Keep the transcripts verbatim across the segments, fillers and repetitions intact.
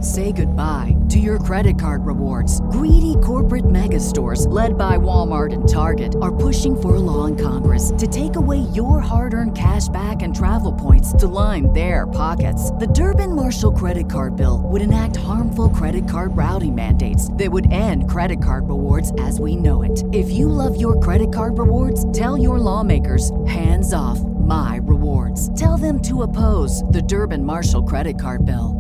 Say goodbye to your credit card rewards. Greedy corporate mega stores, led by Walmart and Target, are pushing for a law in Congress to take away your hard-earned cash back and travel points to line their pockets. The Durbin-Marshall credit card bill would enact harmful credit card routing mandates that would end credit card rewards as we know it. If you love your credit card rewards, tell your lawmakers, hands off my rewards. Tell them to oppose the Durbin-Marshall credit card bill.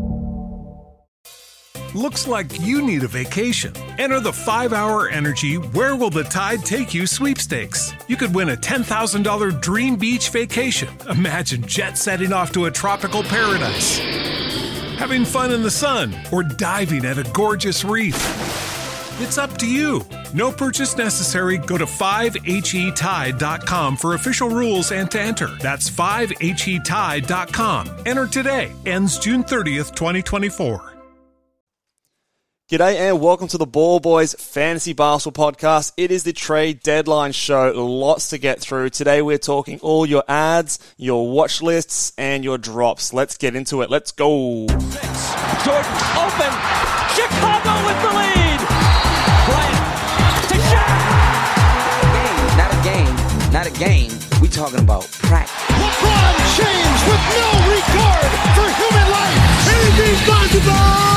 Looks like you need a vacation. Enter the five hour Energy Where Will the Tide Take You sweepstakes. You could win a ten thousand dollars dream beach vacation. Imagine jet setting off to a tropical paradise, having fun in the sun, or diving at a gorgeous reef. It's up to you. No purchase necessary. Go to five H E tide dot com for official rules and to enter. That's five H E tide dot com. Enter today. Ends June thirtieth, twenty twenty-four. G'day and welcome to the Ball Boys Fantasy Basketball Podcast. It is the trade deadline show. Lots to get through. Today we're talking all your ads, your watch lists, and your drops. Let's get into it. Let's go. Jordan open. Chicago with the lead. Bryant to Shaq. Not a game. Not a game. We talking about practice. LeBron James with no regard for human life. Anything's possible.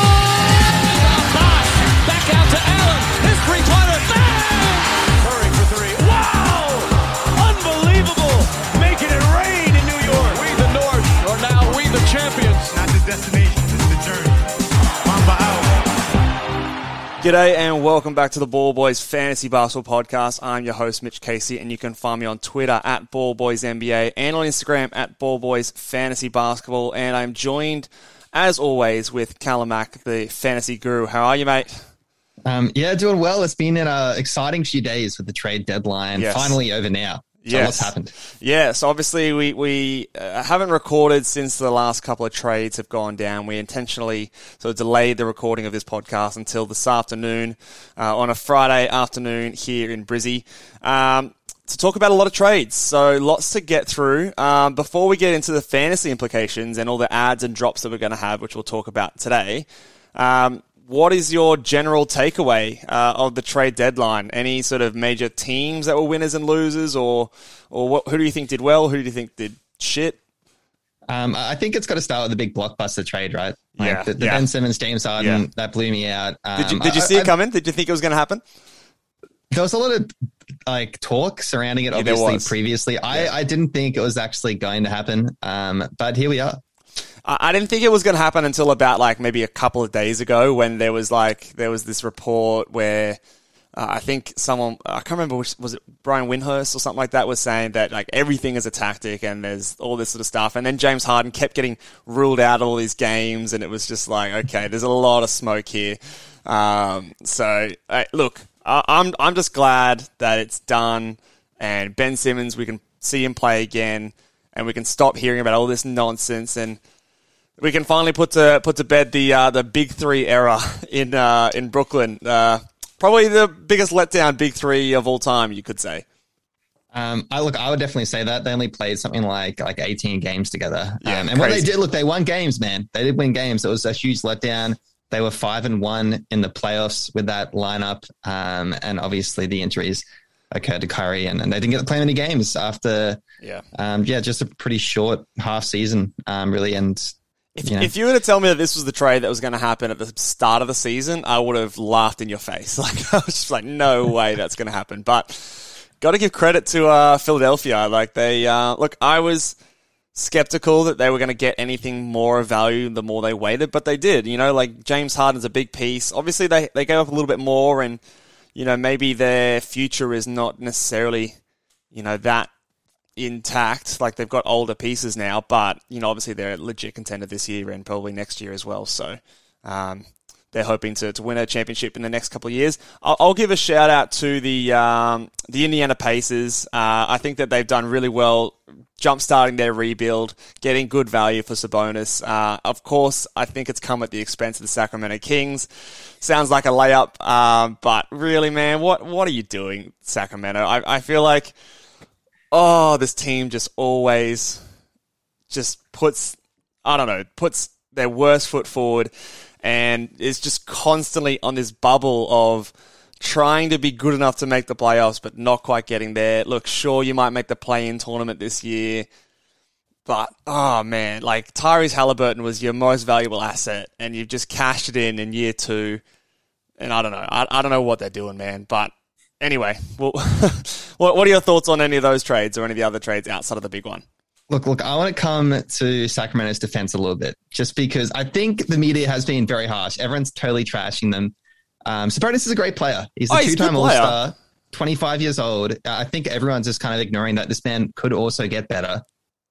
Out to Allen, his three-pointer, bang! Curry for three, wow! Unbelievable! Making it rain in New York. We the North, or now we the champions. Not the destination, it's the journey. Mamba out. G'day and welcome back to the Ball Boys Fantasy Basketball Podcast. I'm your host, Mitch Casey, and you can find me on Twitter at Ball Boys N B A and on Instagram at Ball Boys Fantasy Basketball. And I'm joined, as always, with Callum Mack, the fantasy guru. How are you, mate? Um, yeah, doing well. It's been an uh, exciting few days with the trade deadline. Yes. Finally over now. So yes. What's happened? Yeah, so obviously we, we uh, haven't recorded since the last couple of trades have gone down. We intentionally sort of delayed the recording of this podcast until this afternoon, uh, on a Friday afternoon here in Brizzy, um, to talk about a lot of trades. So lots to get through. Um, before we get into the fantasy implications and all the ads and drops that we're going to have, which we'll talk about today, um, what is your general takeaway uh, of the trade deadline? Any sort of major teams that were winners and losers, or or what, who do you think did well? Who do you think did shit? Um, I think it's got to start with the big blockbuster trade, right? Like Yeah, the, the yeah. Ben Simmons, James Harden, Yeah. that blew me out. Um, Did you did you I- see I- it coming? Did you think it was going to happen? There was a lot of like talk surrounding it, Yeah, there obviously, was. previously. I, Yeah. I didn't think it was actually going to happen, um, but here we are. I I didn't think it was going to happen until about like maybe a couple of days ago when there was like there was this report where uh, I think someone I can't remember which was it Brian Windhurst or something like that was saying that like everything is a tactic and there's all this sort of stuff, and then James Harden kept getting ruled out of all these games, and it was just like, okay, there's a lot of smoke here. Um, so uh, look, I, I'm I'm just glad that it's done, and Ben Simmons, we can see him play again, and we can stop hearing about all this nonsense, and we can finally put to put to bed the uh, the big three era in uh, in Brooklyn. Uh, probably the biggest letdown big three of all time, you could say. Um, I look, I would definitely say that they only played something like like eighteen games together. Yeah, um, and what they crazy. did, look, they won games, man. They did win games. It was a huge letdown. They were five and one in the playoffs with that lineup, um, and obviously the injuries occurred to Curry, and, and they didn't get to play many games after. Yeah, um, yeah, just a pretty short half season, um, really, and. If, You know. if you were to tell me that this was the trade that was going to happen at the start of the season, I would have laughed in your face. Like I was just like, no way that's going to happen. But got to give credit to uh, Philadelphia. Like they uh, look, I was skeptical that they were going to get anything more value the more they waited, but they did. You know, like James Harden's a big piece. Obviously, they they gave up a little bit more, and you know maybe their future is not necessarily you know that intact. Like they've got older pieces now, but you know obviously they're a legit contender this year and probably next year as well. So um, they're hoping to, to win a championship in the next couple of years. I'll, I'll give a shout out to the um, the Indiana Pacers. Uh, I think that they've done really well jump-starting their rebuild, getting good value for Sabonis. Uh, of course, I think it's come at the expense of the Sacramento Kings. Sounds like a layup, um, but really, man, what what are you doing, Sacramento? I, I feel like Oh, this team just always just puts, I don't know, puts their worst foot forward and is just constantly on this bubble of trying to be good enough to make the playoffs, but not quite getting there. Look, sure, you might make the play-in tournament this year, but, oh, man, like, Tyrese Halliburton was your most valuable asset, and you've just cashed it in in year two, and I don't know. I, I don't know what they're doing, man, but anyway, well, what, what are your thoughts on any of those trades or any of the other trades outside of the big one? Look, look, I want to come to Sacramento's defense a little bit, just because I think the media has been very harsh. Everyone's totally trashing them. Um, Sabonis is a great player. He's a oh, he's two-time a All-Star, twenty-five years old. I think everyone's just kind of ignoring that this man could also get better.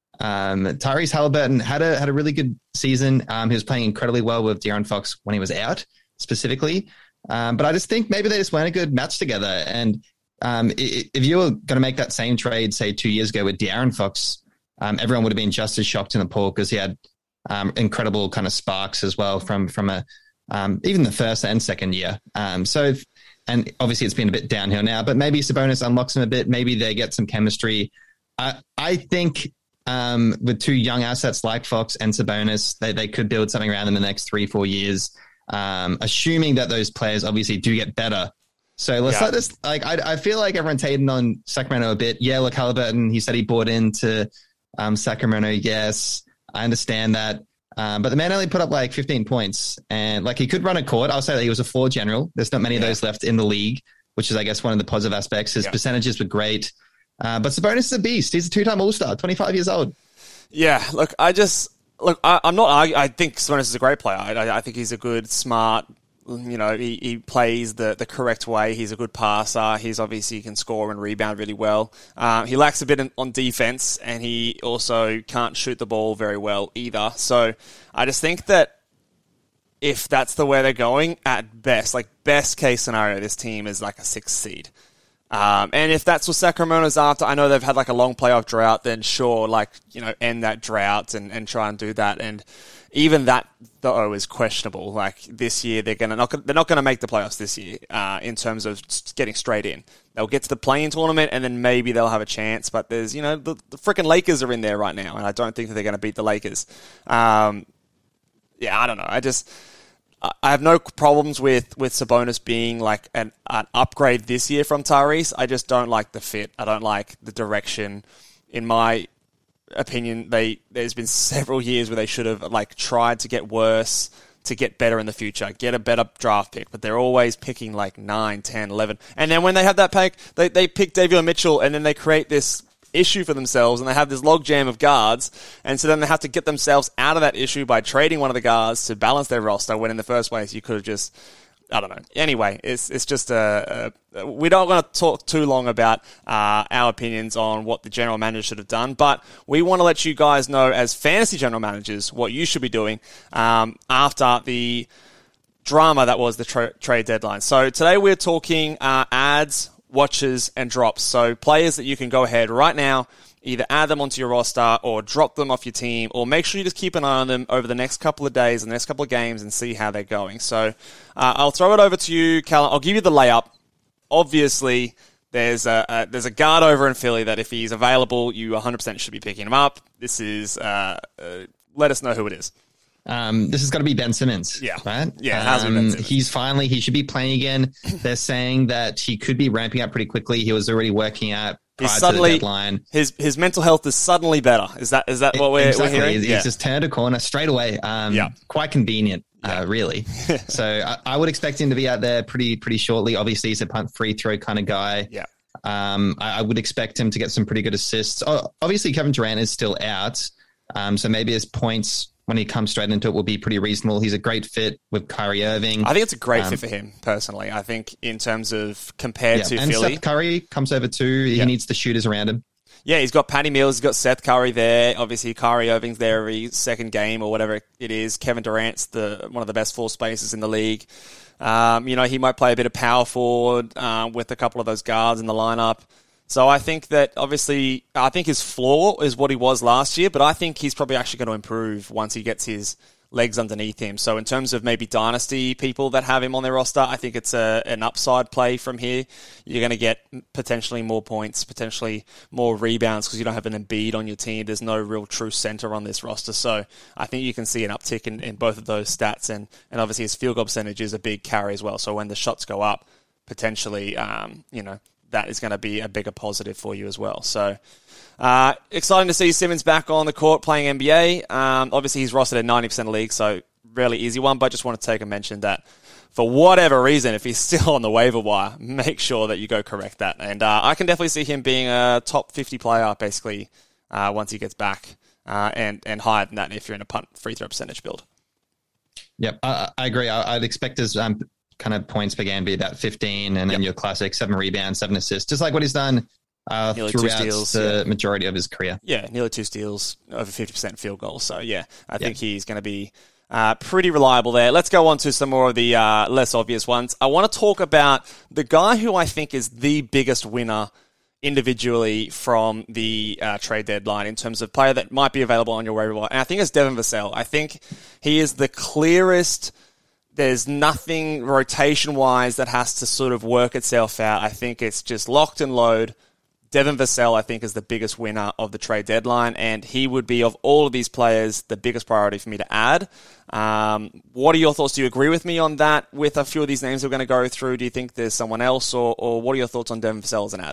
Um, Tyrese Halliburton had a had a really good season. Um, he was playing incredibly well with De'Aaron Fox when he was out, specifically. Um, but I just think maybe they just weren't a good match together. And um, if you were going to make that same trade, say, two years ago with De'Aaron Fox, um, everyone would have been just as shocked in the pool because he had um, incredible kind of sparks as well from from a Um, even the first and second year. Um, so, and obviously it's been a bit downhill now, but maybe Sabonis unlocks him a bit. Maybe they get some chemistry. I, I think um, with two young assets like Fox and Sabonis, they, they could build something around them in the next three, four years, um, assuming that those players obviously do get better. So let's yeah. let this, like, I, I feel like everyone's hating on Sacramento a bit. Yeah, look, Halliburton, he said he bought into um, Sacramento. Yes, I understand that. Um, but the man only put up like fifteen points, and like he could run a court. I'll say that he was a floor general. There's not many yeah. of those left in the league, which is, I guess, one of the positive aspects. His yeah. percentages were great. Uh, but Sabonis is a beast. He's a two-time All-Star, twenty-five years old. Yeah, look, I just, look, I, I'm not, I, I think Sabonis is a great player. I, I think he's a good, smart, you know, he, he plays the, the correct way. He's a good passer. He's obviously can score and rebound really well. Um, he lacks a bit in, on defense, and he also can't shoot the ball very well either. So I just think that if that's the way they're going, at best, like best case scenario, this team is like a sixth seed. Um, and if that's what Sacramento's after, I know they've had like a long playoff drought, then sure, like, you know, end that drought and, and try and do that. And even that, though, is questionable. Like this year, they're gonna not they're not gonna make the playoffs this year uh, in terms of getting straight in. They'll get to the play-in tournament, and then maybe they'll have a chance. But there's, you know, the, the freaking Lakers are in there right now, and I don't think that they're going to beat the Lakers. Um, yeah, I don't know. I just I have no problems with, with Sabonis being like an, an upgrade this year from Tyrese. I just don't like the fit. I don't like the direction. In my opinion, they there's been several years where they should have like tried to get worse to get better in the future, get a better draft pick, but they're always picking like nine, ten, eleven. And then when they have that pick, they, they pick Davion Mitchell, and then they create this issue for themselves, and they have this logjam of guards, and so then they have to get themselves out of that issue by trading one of the guards to balance their roster, when in the first place you could have just, I don't know. Anyway, it's it's just a, a we don't want to talk too long about uh, our opinions on what the general manager should have done, but we want to let you guys know as fantasy general managers what you should be doing um, after the drama that was the tra- trade deadline. So today we're talking uh, ads, watches, and drops. So players that you can go ahead right now, either add them onto your roster or drop them off your team, or make sure you just keep an eye on them over the next couple of days and the next couple of games and see how they're going. So uh, I'll throw it over to you, Callum. I'll give you the layup. Obviously, there's a, a there's a guard over in Philly that if he's available, you one hundred percent should be picking him up. This is, uh, uh, let us know who it is. Um, this has got to be Ben Simmons. Yeah. Right? Yeah, it has um, been Ben Simmons. He's finally, he should be playing again. They're saying that he could be ramping up pretty quickly. He was already working out prior He's suddenly, to the deadline. His his mental health is suddenly better. Is that is that what we're, exactly. we're hearing? He's, yeah. he's just turned a corner straight away. Um, yeah. Quite convenient, yeah. uh, really. So I, I would expect him to be out there pretty pretty shortly. Obviously, he's a punt free throw kind of guy. Yeah. Um, I, I would expect him to get some pretty good assists. Oh, obviously, Kevin Durant is still out. Um, so maybe his points when he comes straight into it will be pretty reasonable. He's a great fit with Kyrie Irving. I think it's a great um, fit for him, personally. I think in terms of compared yeah, to and Philly. Seth Curry comes over too. He yeah. needs the shooters around him. Yeah, he's got Patty Mills, he's got Seth Curry there. Obviously, Kyrie Irving's there every second game or whatever it is. Kevin Durant's the one of the best floor spacers in the league. Um, you know, he might play a bit of power forward uh, with a couple of those guards in the lineup. So I think that, obviously, I think his floor is what he was last year, but I think he's probably actually going to improve once he gets his legs underneath him. So in terms of maybe dynasty people that have him on their roster, I think it's a, an upside play from here. You're going to get potentially more points, potentially more rebounds because you don't have an Embiid on your team. There's no real true center on this roster. So I think you can see an uptick in, in both of those stats. And, and obviously his field goal percentage is a big carry as well. So when the shots go up, potentially, um, you know, that is going to be a bigger positive for you as well. So uh, exciting to see Simmons back on the court playing N B A. Um, obviously, he's rostered at ninety percent of league, so really easy one. But just want to take a mention that for whatever reason, if he's still on the waiver wire, make sure that you go correct that. And uh, I can definitely see him being a top fifty player, basically, uh, once he gets back, uh, and, and higher than that if you're in a punt free throw percentage build. Yep, I, I agree. I, I'd expect his um, kind of points per game to be about fifteen, and then yep. your classic seven rebounds, seven assists, just like what he's done uh, throughout steals, the yeah. majority of his career. Yeah, nearly two steals, over fifty percent field goals. So, yeah, I yep. think he's going to be uh, pretty reliable there. Let's go on to some more of the uh, less obvious ones. I want to talk about the guy who I think is the biggest winner individually from the uh, trade deadline in terms of player that might be available on your waiver wire. And I think it's Devin Vassell. I think he is the clearest. There's nothing rotation-wise that has to sort of work itself out. I think it's just locked and load. Devin Vassell, I think, is the biggest winner of the trade deadline, and he would be, of all of these players, the biggest priority for me to add. Um, what are your thoughts? Do you agree with me on that with a few of these names we're going to go through? Do you think there's someone else, or, or what are your thoughts on Devin Vassell as an ad?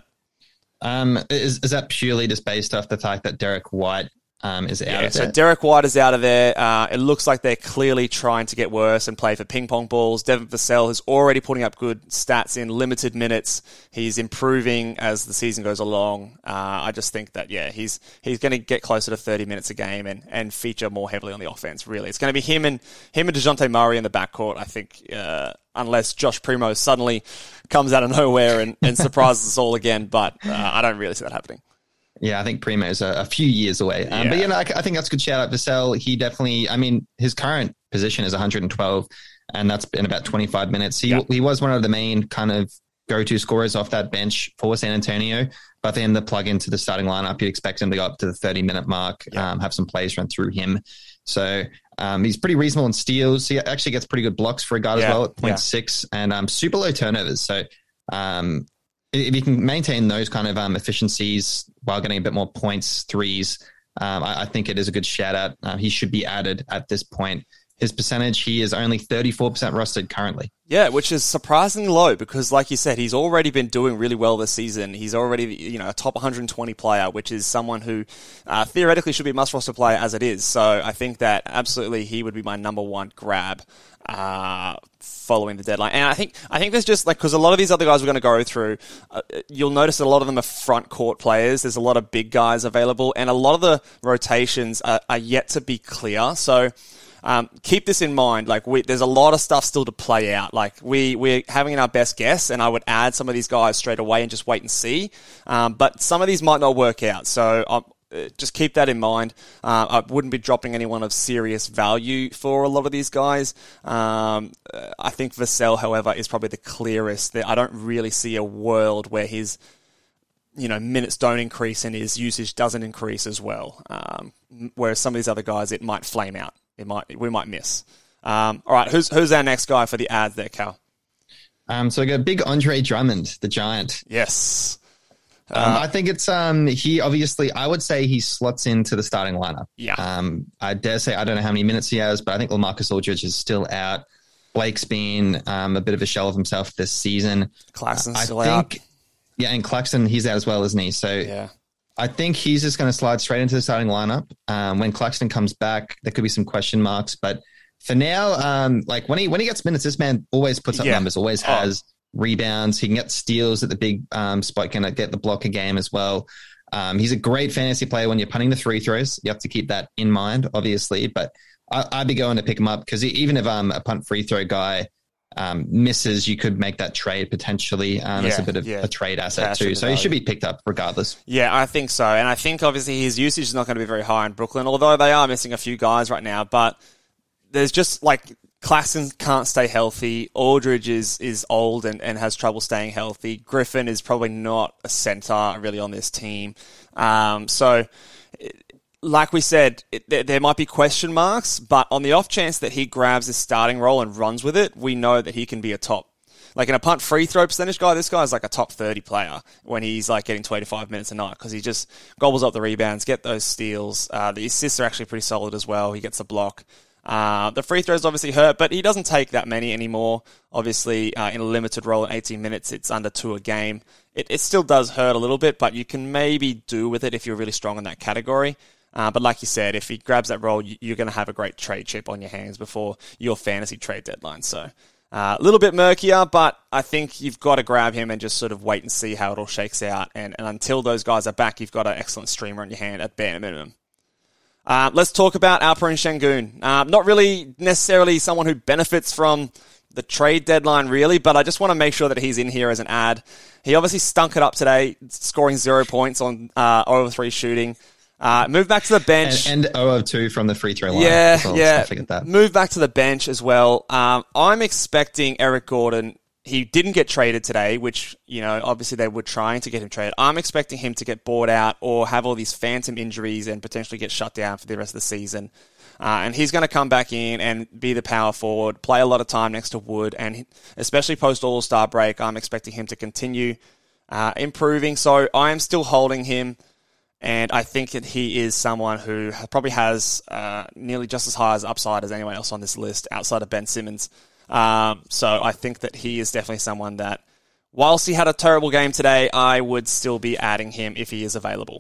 Um, is, is that purely just based off the fact that Derek White Um, is out yeah, of there. So Derek White is out of there. Uh, it looks like they're clearly trying to get worse and play for ping pong balls. Devin Vassell is already putting up good stats in limited minutes. He's improving as the season goes along. Uh, I just think that, yeah, he's he's going to get closer to thirty minutes a game and, and feature more heavily on the offense, really. It's going to be him and him and DeJounte Murray in the backcourt, I think, uh, unless Josh Primo suddenly comes out of nowhere and, and surprises us all again. But uh, I don't really see that happening. Yeah, I think Primo's a, a few years away. Um, yeah. But, you know, I, I think that's a good shout out. Vassell, he definitely, I mean, his current position is one hundred twelve, and that's been about twenty-five minutes. He, yeah. he was one of the main kind of go-to scorers off that bench for San Antonio. But then the plug into the starting lineup, you'd expect him to go up to the thirty-minute mark, yeah. um, have some plays run through him. So um, he's pretty reasonable in steals. He actually gets pretty good blocks for a guard yeah. as well at zero point six yeah. and um, super low turnovers. So, um if you can maintain those kind of um, efficiencies while getting a bit more points, threes, um, I, I think it is a good shout out. Uh, he should be added at this point. His percentage, he is only thirty-four percent rostered currently. Yeah, which is surprisingly low because, like you said, he's already been doing really well this season. He's already, you know, a top one hundred twenty player, which is someone who uh, theoretically should be a must-roster player as it is. So I think that absolutely he would be my number one grab uh, following the deadline. And I think I think there's just, like, because a lot of these other guys we're going to go through, uh, you'll notice that a lot of them are front court players. There's a lot of big guys available, and a lot of the rotations are, are yet to be clear. So Um, keep this in mind. Like, we, there's a lot of stuff still to play out. Like, we, we're having our best guess, and I would add some of these guys straight away and just wait and see. Um, but some of these might not work out. So um, just keep that in mind. Uh, I wouldn't be dropping anyone of serious value for a lot of these guys. Um, I think Vassell, however, is probably the clearest. I don't really see a world where his, you know, minutes don't increase and his usage doesn't increase as well. Um, whereas some of these other guys, it might flame out. It might, we might miss. Um, all right, who's who's our next guy for the ads there, Cal? Um, so we got big Andre Drummond, the Giant. Yes, uh, um, I think it's um he obviously I would say he slots into the starting lineup. Yeah. Um, I dare say I don't know how many minutes he has, but I think LaMarcus Aldridge is still out. Blake's been um a bit of a shell of himself this season. Claxton's uh, still think, out. Yeah, and Claxton, he's out as well, isn't he? So yeah. I think he's just going to slide straight into the starting lineup. Um, when Claxton comes back, there could be some question marks, but for now, um, like when he when he gets minutes, this man always puts up yeah. numbers, always oh. has rebounds. He can get steals at the big um, spot, can get the block a game as well. Um, he's a great fantasy player when you're punting the free throws. You have to keep that in mind, obviously, but I, I'd be going to pick him up because even if I'm a punt free throw guy, Um, misses, you could make that trade potentially um, yeah, as a bit of yeah. a trade asset Cash too. So he should be picked up regardless. Yeah, I think so. And I think obviously his usage is not going to be very high in Brooklyn, although they are missing a few guys right now. But there's just like Claxton can't stay healthy. Aldridge is, is old and, and has trouble staying healthy. Griffin is probably not a center really on this team. Um, so like we said, it, there, there might be question marks, but on the off chance that he grabs his starting role and runs with it, we know that he can be a top. Like in a punt free throw percentage guy, this guy's like a top thirty player when he's like getting twenty-five minutes a night because he just gobbles up the rebounds, get those steals. Uh, the assists are actually pretty solid as well. He gets the block. Uh, the free throws obviously hurt, but he doesn't take that many anymore. Obviously, uh, in a limited role in eighteen minutes, it's under two a game. It, it still does hurt a little bit, but you can maybe do with it if you're really strong in that category. Uh, but like you said, if he grabs that role, you, you're going to have a great trade chip on your hands before your fantasy trade deadline. So uh, a little bit murkier, but I think you've got to grab him and just sort of wait and see how it all shakes out. And, and until those guys are back, you've got an excellent streamer in your hand at bare minimum. Uh, let's talk about Alperen Sengun. Uh, not really necessarily someone who benefits from the trade deadline, really, but I just want to make sure that he's in here as an ad. He obviously stunk it up today, scoring zero points on uh, over three shooting. Uh, move back to the bench. And, and zero of two from the free throw line. Yeah, well, yeah. I forget that. Move back to the bench as well. Um, I'm expecting Eric Gordon. He didn't get traded today, which, you know, obviously they were trying to get him traded. I'm expecting him to get bought out or have all these phantom injuries and potentially get shut down for the rest of the season. Uh, and he's going to come back in and be the power forward, play a lot of time next to Wood, and especially post All-Star break, I'm expecting him to continue uh, improving. So I am still holding him. And I think that he is someone who probably has uh, nearly just as high as upside as anyone else on this list outside of Ben Simmons. Um, so I think that he is definitely someone that, whilst he had a terrible game today, I would still be adding him if he is available.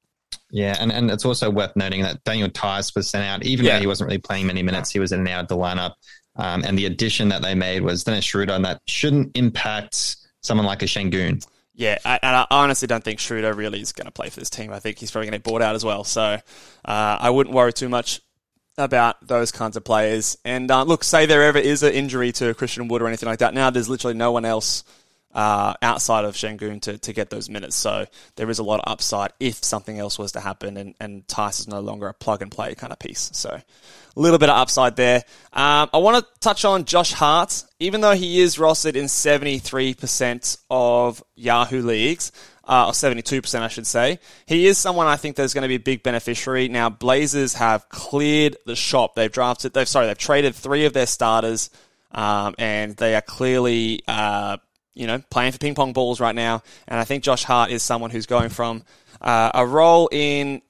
Yeah, and, and it's also worth noting that Daniel Tice was sent out, even yeah. though he wasn't really playing many minutes, he was in and out of the lineup. Um, and the addition that they made was Dennis Schroeder, and that shouldn't impact someone like a Sengun. Yeah, I, and I honestly don't think Schroeder really is going to play for this team. I think he's probably going to get bought out as well. So uh, I wouldn't worry too much about those kinds of players. And uh, look, say there ever is an injury to Christian Wood or anything like that. Now there's literally no one else uh, outside of Sengun to, to get those minutes. So there is a lot of upside if something else was to happen and, and Tice is no longer a plug-and-play kind of piece. So a little bit of upside there. Um, I want to touch on Josh Hart. Even though he is rostered in seventy-three percent of Yahoo leagues, uh, or seventy-two percent I should say, he is someone I think there's going to be a big beneficiary. Now, Blazers have cleared the shop. They've drafted, they've sorry, they've traded three of their starters, um, and they are clearly, uh, you know, playing for ping pong balls right now. And I think Josh Hart is someone who's going from uh, a role in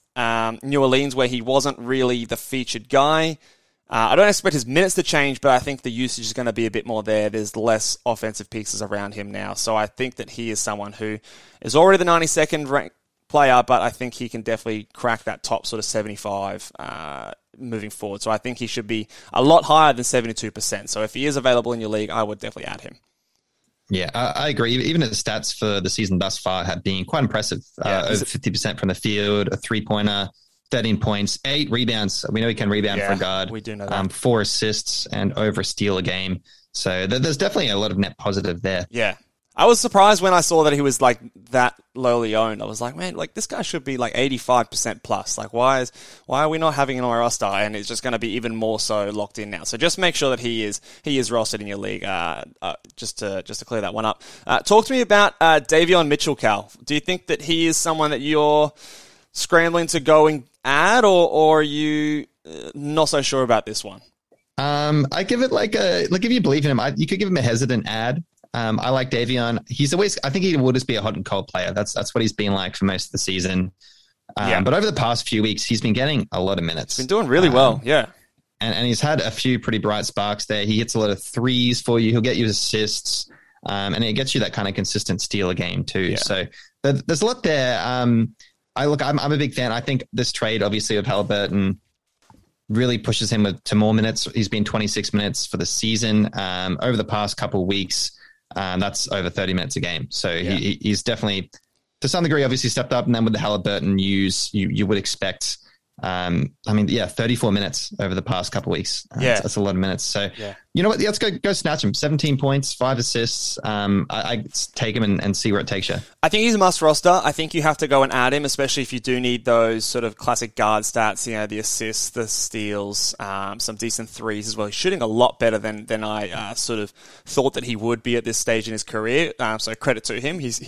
um, New Orleans where he wasn't really the featured guy. Uh, I don't expect his minutes to change, but I think the usage is going to be a bit more there. There's less offensive pieces around him now. So I think that he is someone who is already the ninety-second ranked player, but I think he can definitely crack that top sort of seventy-five uh, moving forward. So I think he should be a lot higher than seventy-two percent. So if he is available in your league, I would definitely add him. Yeah, I, I agree. Even his stats for the season thus far have been quite impressive. Yeah, uh, over fifty percent from the field, a three-pointer, thirteen points, eight rebounds. We know he can rebound yeah, for a guard. We do know that. Um, four assists and over a steal a game. So th- there's definitely a lot of net positive there. Yeah. I was surprised when I saw that he was like that lowly owned. I was like, man, like this guy should be like eighty-five percent plus. Like why is why are we not having him on our roster? And it's just going to be even more so locked in now. So just make sure that he is he is rostered in your league. Uh, uh, just to just to clear that one up. Uh, talk to me about uh, Davion Mitchell, Cal. Do you think that he is someone that you're scrambling to go and add, or or are you uh, not so sure about this one? Um, I give it like a like if you believe in him, I, you could give him a hesitant ad. Um, I like Davion. He's always, I think he will just be a hot and cold player. That's that's what he's been like for most of the season. Um, yeah. But over the past few weeks, he's been getting a lot of minutes. He's been doing really um, well, yeah. And and he's had a few pretty bright sparks there. He hits a lot of threes for you. He'll get you assists, um, and it gets you that kind of consistent steal a game too. Yeah. So there's a lot there. Um, I look, I'm I'm a big fan. I think this trade, obviously, of Haliburton really pushes him to more minutes. He's been twenty-six minutes for the season. Um, over the past couple of weeks. Um, that's over thirty minutes a game. So yeah. he, he's definitely, to some degree, obviously stepped up. And then with the Haliburton news, you you would expect, um, I mean, yeah, thirty-four minutes over the past couple of weeks. Uh, yeah. That's, that's a lot of minutes. So, yeah. you know what? Let's go go snatch him. seventeen points, five assists. Um, I, I take him and, and see where it takes you. I think he's a must roster. I think you have to go and add him, especially if you do need those sort of classic guard stats, you know, the assists, the steals, um, some decent threes as well. He's shooting a lot better than than I uh, sort of thought that he would be at this stage in his career. Um, so credit to him. He's he's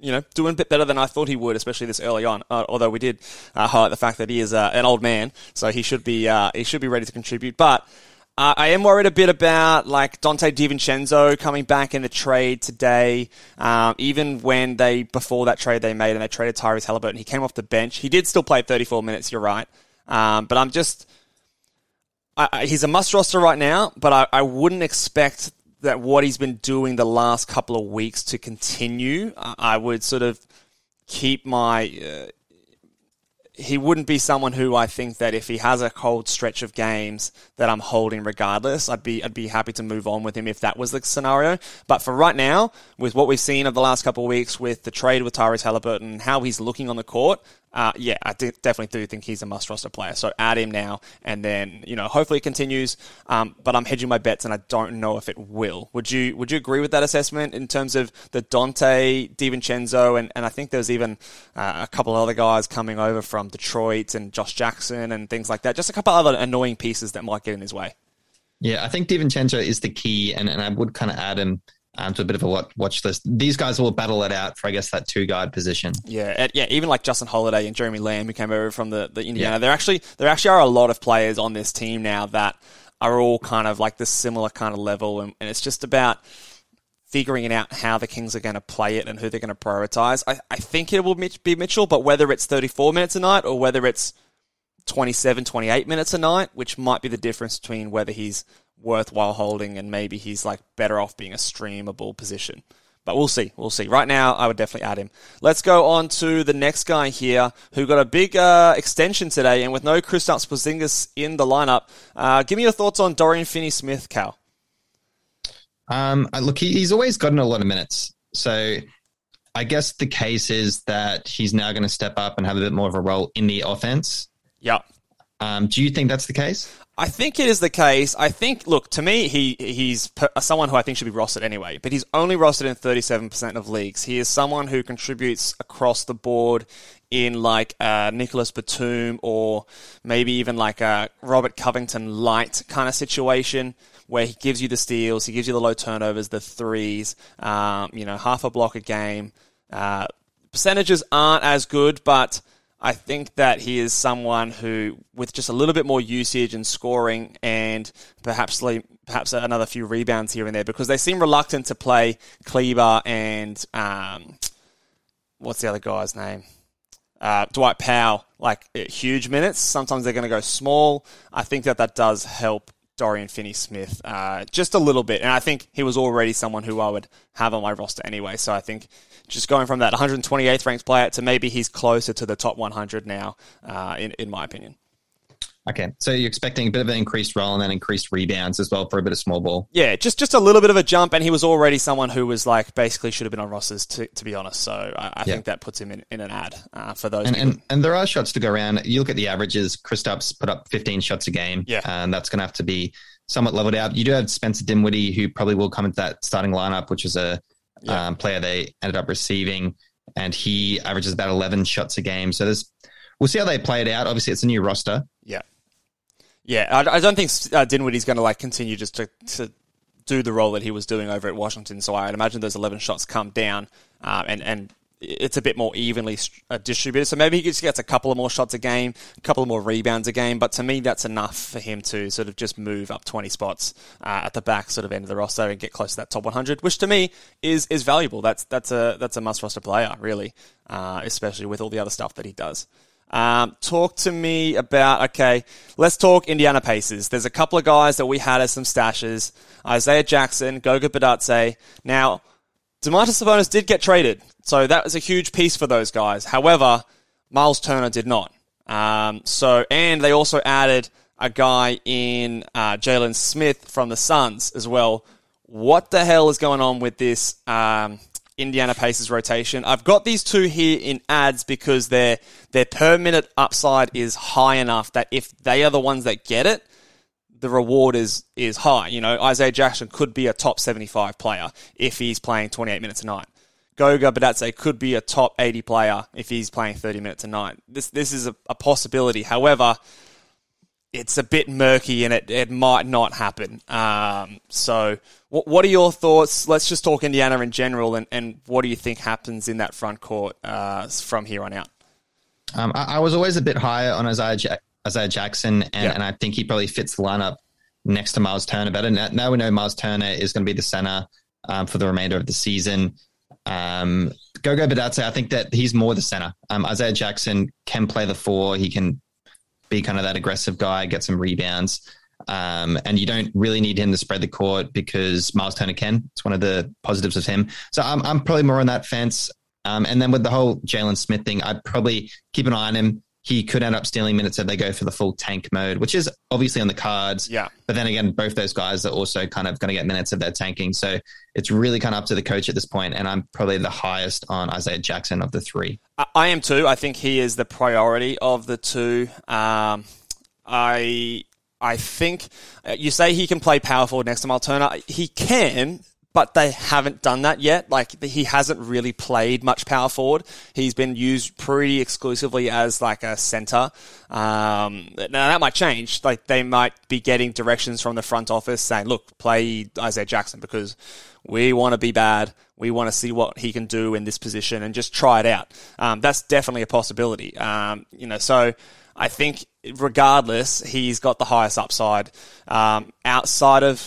you know, doing a bit better than I thought he would, especially this early on. Uh, although we did uh, highlight the fact that he is uh, an old man, so he should be uh, he should be ready to contribute. But uh, I am worried a bit about like Dante DiVincenzo coming back in the trade today. Um, even when they before that trade they made and they traded Tyrese Haliburton, he came off the bench. He did still play thirty-four minutes. You're right, um, but I'm just I, I, he's a must roster right now. But I, I wouldn't expect that what he's been doing the last couple of weeks to continue. I would sort of keep my... Uh, he wouldn't be someone who I think that if he has a cold stretch of games that I'm holding regardless, I'd be I'd be happy to move on with him if that was the scenario. But for right now, with what we've seen of the last couple of weeks with the trade with Tyrese Haliburton and how he's looking on the court, uh, yeah, I d- definitely do think he's a must-roster player. So add him now, and then, you know, hopefully it continues. Um, but I'm hedging my bets, and I don't know if it will. Would you Would you agree with that assessment in terms of the Dante DiVincenzo, and, and I think there's even uh, a couple of other guys coming over from Detroit and Josh Jackson and things like that. Just a couple other annoying pieces that might get in his way. Yeah, I think DiVincenzo is the key, and, and I would kind of add him um, to a bit of a watch list. These guys will battle it out for, I guess, that two-guard position. Yeah, yeah. Even like Justin Holiday and Jeremy Lamb, who came over from the, the Indiana. Yeah. There actually there actually are a lot of players on this team now that are all kind of like this similar kind of level, and, and it's just about figuring out how the Kings are going to play it and who they're going to prioritize. I, I think it will be Mitchell, but whether it's thirty-four minutes a night or whether it's twenty-seven, twenty-eight minutes a night, which might be the difference between whether he's worthwhile holding and maybe he's like better off being a streamable position. But we'll see. We'll see. Right now, I would definitely add him. Let's go on to the next guy here who got a big uh, extension today, and with no Kristaps Porzingis in the lineup, uh, give me your thoughts on Dorian Finney-Smith, Cal. Um, look, he, he's always gotten a lot of minutes. So I guess the case is that he's now going to step up and have a bit more of a role in the offense. Yeah. Um, do you think that's the case? I think it is the case. I think, look, to me, he he's per, someone who I think should be rostered anyway, but he's only rostered in thirty-seven percent of leagues. He is someone who contributes across the board in like uh, Nicholas Batum or maybe even like a Robert Covington light kind of situation where he gives you the steals, he gives you the low turnovers, the threes, um, you know, half a block a game. Uh, percentages aren't as good, but I think that he is someone who, with just a little bit more usage and scoring and perhaps perhaps another few rebounds here and there, because they seem reluctant to play Kleber and, um, what's the other guy's name? Uh, Dwight Powell, like huge minutes. Sometimes they're going to go small. I think that that does help Dorian Finney-Smith uh, just a little bit. And I think he was already someone who I would have on my roster anyway. So I think just going from that one hundred twenty-eighth ranked player to maybe he's closer to the top one hundred now, uh, in, in my opinion. Okay, so you're expecting a bit of an increased role and then increased rebounds as well for a bit of small ball. Yeah, just just a little bit of a jump, and he was already someone who was like basically should have been on rosters, to to be honest. So I, I yeah. think that puts him in, in an ad uh, for those. And, and and there are shots to go around. You look at the averages. Kristaps put up fifteen shots a game. Yeah, and that's going to have to be somewhat leveled out. You do have Spencer Dinwiddie, who probably will come into that starting lineup, which is a yeah. um, player they ended up receiving, and he averages about eleven shots a game. So there's, we'll see how they play it out. Obviously, it's a new roster. Yeah. Yeah, I, I don't think uh, Dinwiddie's going to like continue just to, to do the role that he was doing over at Washington. So I'd imagine those eleven shots come down, uh, and and it's a bit more evenly uh, distributed. So maybe he just gets a couple of more shots a game, a couple of more rebounds a game. But to me, that's enough for him to sort of just move up twenty spots uh, at the back sort of end of the roster and get close to that top one hundred, which to me is is valuable. That's that's a that's a must roster player, really, uh, especially with all the other stuff that he does. Um, talk to me about, okay, let's talk Indiana Pacers. There's a couple of guys that we had as some stashes. Isaiah Jackson, Goga Bitadze. Now, Domantas Sabonis did get traded, so that was a huge piece for those guys. However, Miles Turner did not. Um, so, and they also added a guy in uh, Jalen Smith from the Suns as well. What the hell is going on with this um Indiana Pacers rotation? I've got these two here in ads because their their per minute upside is high enough that if they are the ones that get it, the reward is is high. You know, Isaiah Jackson could be a top seventy-five player if he's playing twenty-eight minutes a night. Goga Bitadze could be a top eighty player if he's playing thirty minutes a night. This this is a, a possibility. However, it's a bit murky and it, it might not happen. Um, so what, what are your thoughts? Let's just talk Indiana in general, and, and what do you think happens in that front court uh, from here on out? Um, I, I was always a bit higher on Isaiah, ja- Isaiah Jackson, and, yeah. and I think he probably fits the lineup next to Miles Turner better. Now, now we know Miles Turner is going to be the center um, for the remainder of the season. Um, Gogo Bitadze, I think that he's more the center. Um, Isaiah Jackson can play the four. He can be kind of that aggressive guy, get some rebounds. Um, and you don't really need him to spread the court because Miles Turner can. It's one of the positives of him. So I'm, I'm probably more on that fence. Um, and then with the whole Jalen Smith thing, I'd probably keep an eye on him. He could end up stealing minutes if they go for the full tank mode, which is obviously on the cards. Yeah. But then again, both those guys are also kind of going to get minutes if they're tanking. So it's really kind of up to the coach at this point, and I'm probably the highest on Isaiah Jackson of the three. I am too. I think he is the priority of the two. Um, I I think you say he can play power forward next to Miles Turner. He can, but they haven't done that yet. Like, he hasn't really played much power forward. He's been used pretty exclusively as like a center. Um, now that might change. Like, they might be getting directions from the front office saying, look, play Isaiah Jackson because we want to be bad. We want to see what he can do in this position and just try it out. Um, that's definitely a possibility. Um, you know, so I think regardless, he's got the highest upside. Um, outside of,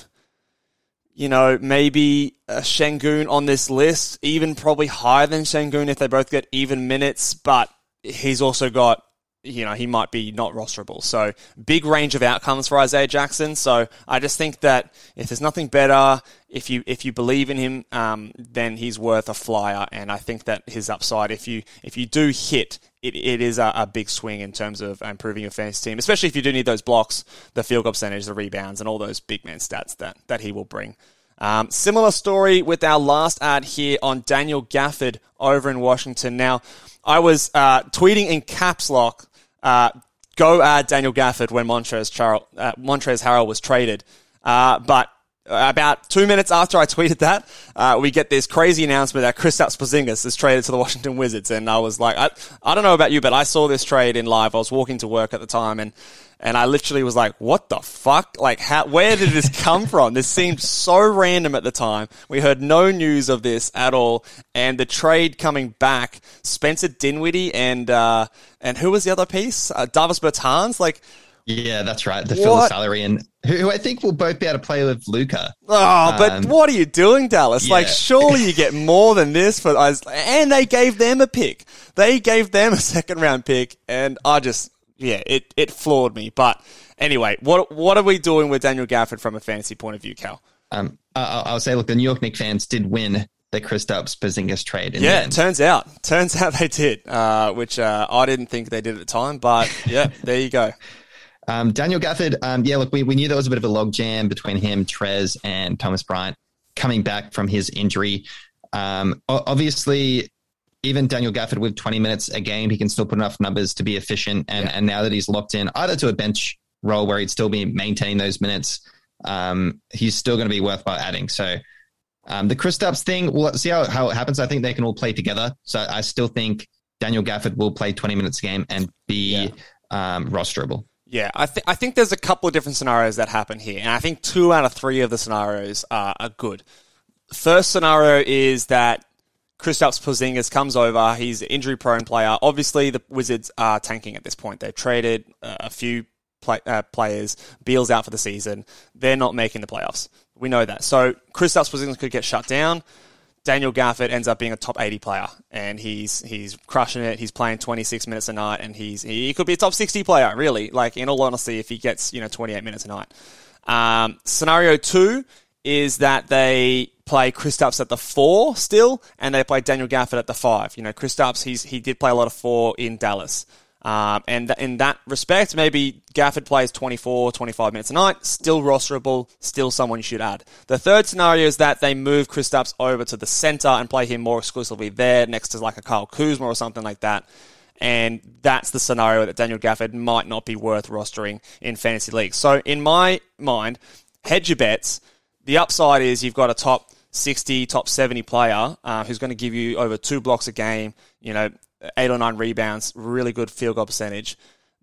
you know, maybe a Şengün on this list, even probably higher than Şengün if they both get even minutes, but he's also got, you know, he might be not rosterable. So big range of outcomes for Isaiah Jackson. So I just think that if there's nothing better, if you if you believe in him, um, then he's worth a flyer. And I think that his upside, if you if you do hit, it, it is a, a big swing in terms of improving your fantasy team, especially if you do need those blocks, the field goal percentage, the rebounds, and all those big man stats that, that he will bring. Um, similar story with our last ad here on Daniel Gafford over in Washington. Now, I was uh, tweeting in caps lock, uh, go add Daniel Gafford when Montrezl Charles, uh, Montrezl Harrell was traded. Uh, but about two minutes after I tweeted that, uh, we get this crazy announcement that Kristaps Porzingis is traded to the Washington Wizards. And I was like, I, I don't know about you, but I saw this trade in live. I was walking to work at the time, and And I literally was like, what the fuck? Like, how, where did this come from? This seemed so random at the time. We heard no news of this at all. And the trade coming back, Spencer Dinwiddie and, uh, and who was the other piece? Uh, Davis Bertans? Like, yeah, that's right. The fill the salary, and who, who I think will both be able to play with Luka. Oh, but um, what are you doing, Dallas? Yeah. Like, surely you get more than this for us. And they gave them a pick. They gave them a second round pick. And I just, yeah, it, it floored me. But anyway, what what are we doing with Daniel Gafford from a fantasy point of view, Cal? Um, I'll, I'll say, look, the New York Knicks fans did win the Kristaps Porzingis trade. In yeah, the end. turns out. Turns out they did, uh, which uh, I didn't think they did at the time. But, yeah, there you go. Um, Daniel Gafford, um, yeah, look, we, we knew there was a bit of a logjam between him, Trez, and Thomas Bryant coming back from his injury. Um, obviously, even Daniel Gafford with twenty minutes a game, he can still put enough numbers to be efficient. And, yeah. and now that he's locked in either to a bench role where he'd still be maintaining those minutes, um, he's still going to be worthwhile adding. So um, the Kristaps thing, we'll see how, how it happens. I think they can all play together. So I still think Daniel Gafford will play twenty minutes a game and be yeah. um, rosterable. Yeah, I, th- I think there's a couple of different scenarios that happen here, and I think two out of three of the scenarios are, are good. First scenario is that Kristaps Porzingis comes over. He's an injury-prone player. Obviously, the Wizards are tanking at this point. They've traded uh, a few play- uh, players. Beal's out for the season. They're not making the playoffs. We know that. So Kristaps Porzingis could get shut down. Daniel Gafford ends up being a top eighty player, and he's he's crushing it. He's playing twenty-six minutes a night, and he's he could be a top sixty player, really. Like, in all honesty, if he gets, you know, twenty-eight minutes a night. Um, scenario two is that they play Kristaps at the four still, and they play Daniel Gafford at the five. You know, Kristaps, he's he did play a lot of four in Dallas. Um, and th- in that respect, maybe Gafford plays twenty-four, twenty-five minutes a night, still rosterable, still someone you should add. The third scenario is that they move Kristaps over to the center and play him more exclusively there next to like a Kyle Kuzma or something like that. And that's the scenario that Daniel Gafford might not be worth rostering in fantasy leagues. So in my mind, hedge your bets. The upside is you've got a top sixty, top seventy player uh, who's going to give you over two blocks a game, you know, eight or nine rebounds, really good field goal percentage.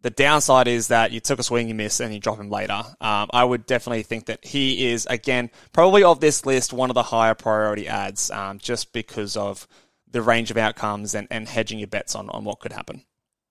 The downside is that you took a swing, you miss, and you drop him later. Um, I would definitely think that he is, again, probably of this list, one of the higher priority ads, um, just because of the range of outcomes and, and hedging your bets on, on what could happen.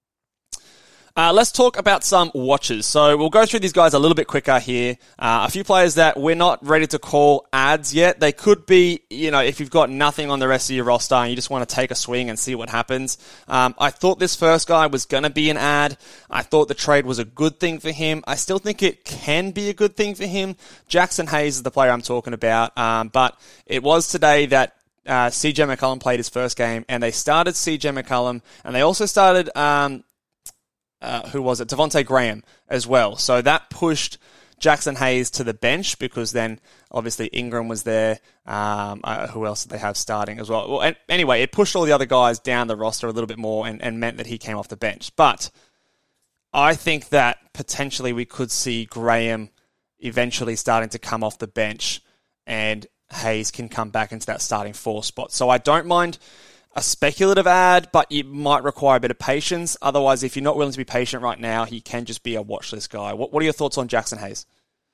Uh, let's talk about some watches. So we'll go through these guys a little bit quicker here. Uh, a few players that we're not ready to call ads yet. They could be, you know, if you've got nothing on the rest of your roster and you just want to take a swing and see what happens. Um, I thought this first guy was going to be an ad. I thought the trade was a good thing for him. I still think it can be a good thing for him. Jackson Hayes is the player I'm talking about. Um, but it was today that uh, C J McCollum played his first game, and they started C J McCollum, and they also started... Um, Uh, who was it? Devontae Graham as well. So that pushed Jackson Hayes to the bench because then obviously Ingram was there. Um, uh, who else did they have starting as well? Well, and anyway, it pushed all the other guys down the roster a little bit more and, and meant that he came off the bench. But I think that potentially we could see Graham eventually starting to come off the bench and Hayes can come back into that starting four spot. So I don't mind a speculative ad, but it might require a bit of patience. Otherwise, if you're not willing to be patient right now, he can just be a watch list guy. What, what are your thoughts on Jackson Hayes?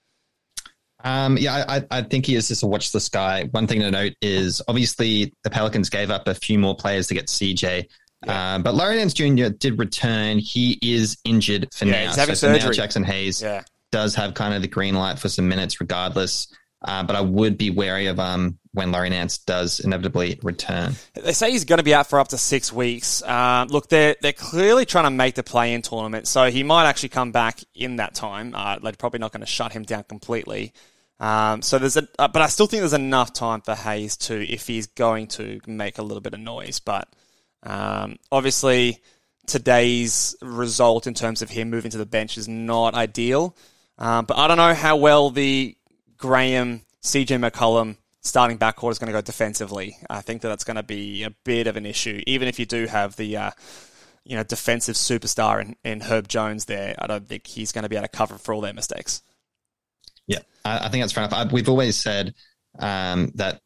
Um, yeah, I, I think he is just a watch list guy. One thing to note is obviously the Pelicans gave up a few more players to get C J. Yeah. Um, but Larry Nance Junior did return. He is injured for yeah, now. He's having so surgery. For now, Jackson Hayes yeah. does have kind of the green light for some minutes regardless. Uh, but I would be wary of um when Larry Nance does inevitably return. They say he's going to be out for up to six weeks. Uh, look, they're, they're clearly trying to make the play-in tournament, so he might actually come back in that time. Uh, they're probably not going to shut him down completely. Um, so there's a, uh, but I still think there's enough time for Hayes to, if he's going to make a little bit of noise. But um, obviously, today's result in terms of him moving to the bench is not ideal. Um, but I don't know how well the Graham, C J McCollum starting backcourt is going to go defensively. I think that that's going to be a bit of an issue, even if you do have the uh, you know defensive superstar in, in Herb Jones there. I don't think he's going to be able to cover for all their mistakes. Yeah, I, I think that's fair enough. I, we've always said um, that.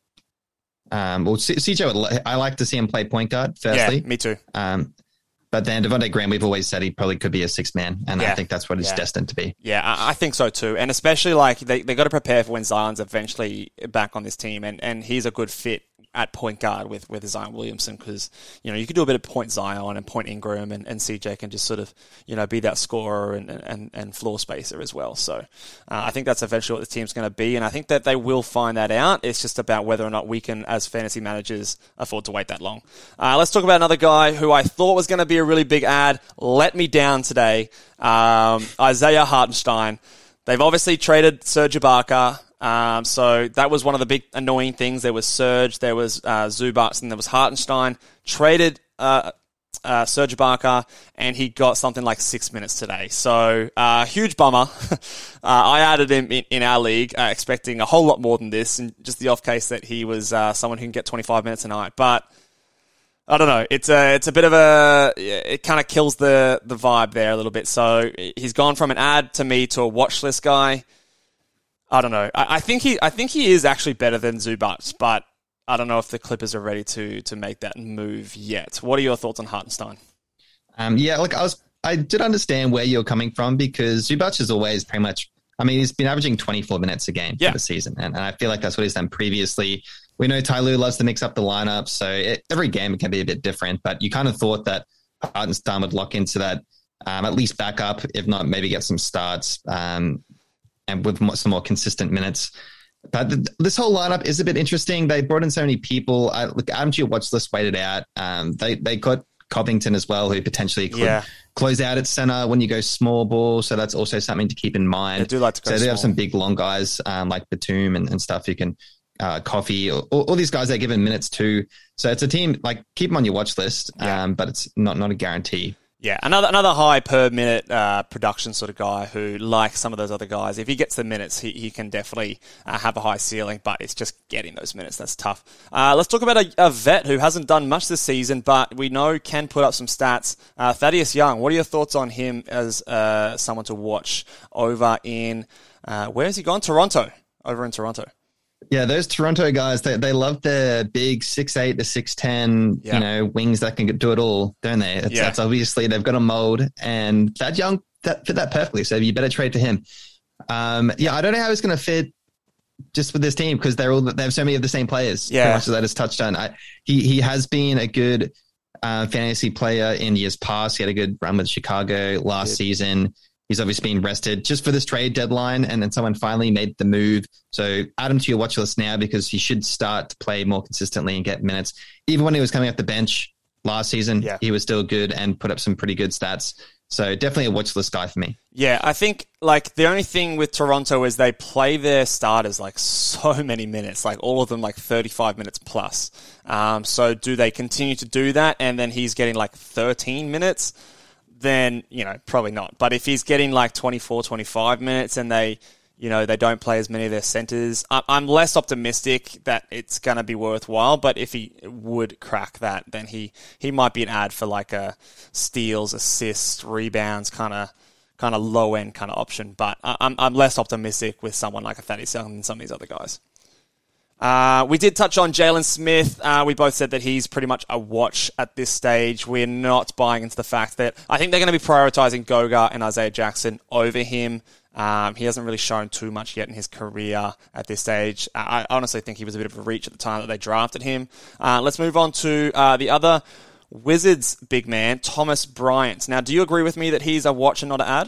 Um, well, C- CJ, would, I like to see him play point guard. Firstly, yeah, me too. Um, But then Devontae Graham, we've always said he probably could be a six man, and yeah. I think that's what he's yeah. destined to be. Yeah, I, I think so too. And especially like they they got to prepare for when Zion's eventually back on this team, and, and he's a good fit at point guard with, with Zion Williamson because, you know, you can do a bit of point Zion and point Ingram, and, and C J can just sort of, you know, be that scorer and, and, and floor spacer as well. So uh, I think that's eventually what the team's going to be, and I think that they will find that out. It's just about whether or not we can, as fantasy managers, afford to wait that long. Uh, let's talk about another guy who I thought was going to be a really big ad. Let me down today. Um, Isaiah Hartenstein. They've obviously traded Serge Ibaka. Um, so that was one of the big annoying things. There was Serge, there was uh, Zubac, and there was Hartenstein. Traded uh, uh, Serge Ibaka, and he got something like six minutes today. So uh, huge bummer. uh, I added him in, in our league, uh, expecting a whole lot more than this, and just the off case that he was uh, someone who can get twenty-five minutes a night. But I don't know. It's a it's a bit of a it kind of kills the the vibe there a little bit. So he's gone from an ad to me to a watch list guy. I don't know. I, I think he I think he is actually better than Zubac, but I don't know if the Clippers are ready to to make that move yet. What are your thoughts on Hartenstein? Um, yeah, look, I was I did understand where you're coming from because Zubac is always pretty much. I mean, he's been averaging twenty-four minutes a game yeah. for the season, and, and I feel like that's what he's done previously. We know Ty Lue loves to mix up the lineup, so it, every game can be a bit different. But you kind of thought that Hartenstein would lock into that, um, at least back up, if not maybe get some starts. Um, and with more, some more consistent minutes. But the, this whole lineup is a bit interesting. They brought in so many people. I, look, add them to your watch list, wait it out. Um, they, they got Covington as well, who potentially could yeah. close out at center when you go small ball. So that's also something to keep in mind. They do like to go so they small. have some big, long guys um, like Batum and, and stuff who can uh, Coffee. All, all these guys are given minutes too. So it's a team, like, keep them on your watch list, yeah. um, but it's not, not a guarantee. Yeah, another another high per minute uh, production sort of guy who, like some of those other guys, if he gets the minutes, he, he can definitely uh, have a high ceiling, but it's just getting those minutes that's tough. Uh, let's talk about a, a vet who hasn't done much this season, but we know can put up some stats. Uh, Thaddeus Young, what are your thoughts on him as uh, someone to watch over in, uh, where has he gone? Toronto, over in Toronto. Yeah, those Toronto guys, they, they love their big six eight to six ten, yeah. you know, wings that can do it all, don't they? It's, yeah. That's obviously, they've got a mold, and that young, that fit that perfectly. So you better trade to him. Um, yeah, I don't know how it's going to fit just with this team, because they're all, they have so many of the same players. Yeah. Pretty much as I just touched on. I, he, he has been a good uh, fantasy player in years past. He had a good run with Chicago last good. season. He's obviously been rested just for this trade deadline, and then someone finally made the move. So add him to your watch list now, because he should start to play more consistently and get minutes. Even when he was coming off the bench last season, yeah. he was still good and put up some pretty good stats. So definitely a watch list guy for me. Yeah, I think like the only thing with Toronto is they play their starters like so many minutes, like all of them like thirty-five minutes plus. Um, so do they continue to do that, and then he's getting like thirteen minutes? Then, you know, probably not. But if he's getting like twenty-four, twenty-five minutes and they, you know, they don't play as many of their centers, I'm less optimistic that it's going to be worthwhile. But if he would crack that, then he, he might be an ad for like a steals, assists, rebounds, kind of kind of low end kind of option. But I'm I'm less optimistic with someone like a Thaddeus Young than some of these other guys. Uh, we did touch on Jalen Smith. Uh, we both said that he's pretty much a watch at this stage. We're not buying into the fact that I think they're going to be prioritizing Goga and Isaiah Jackson over him. Um, he hasn't really shown too much yet in his career at this stage. I honestly think he was a bit of a reach at the time that they drafted him. Uh, let's move on to uh, the other Wizards big man, Thomas Bryant. Now, do you agree with me that he's a watch and not an ad?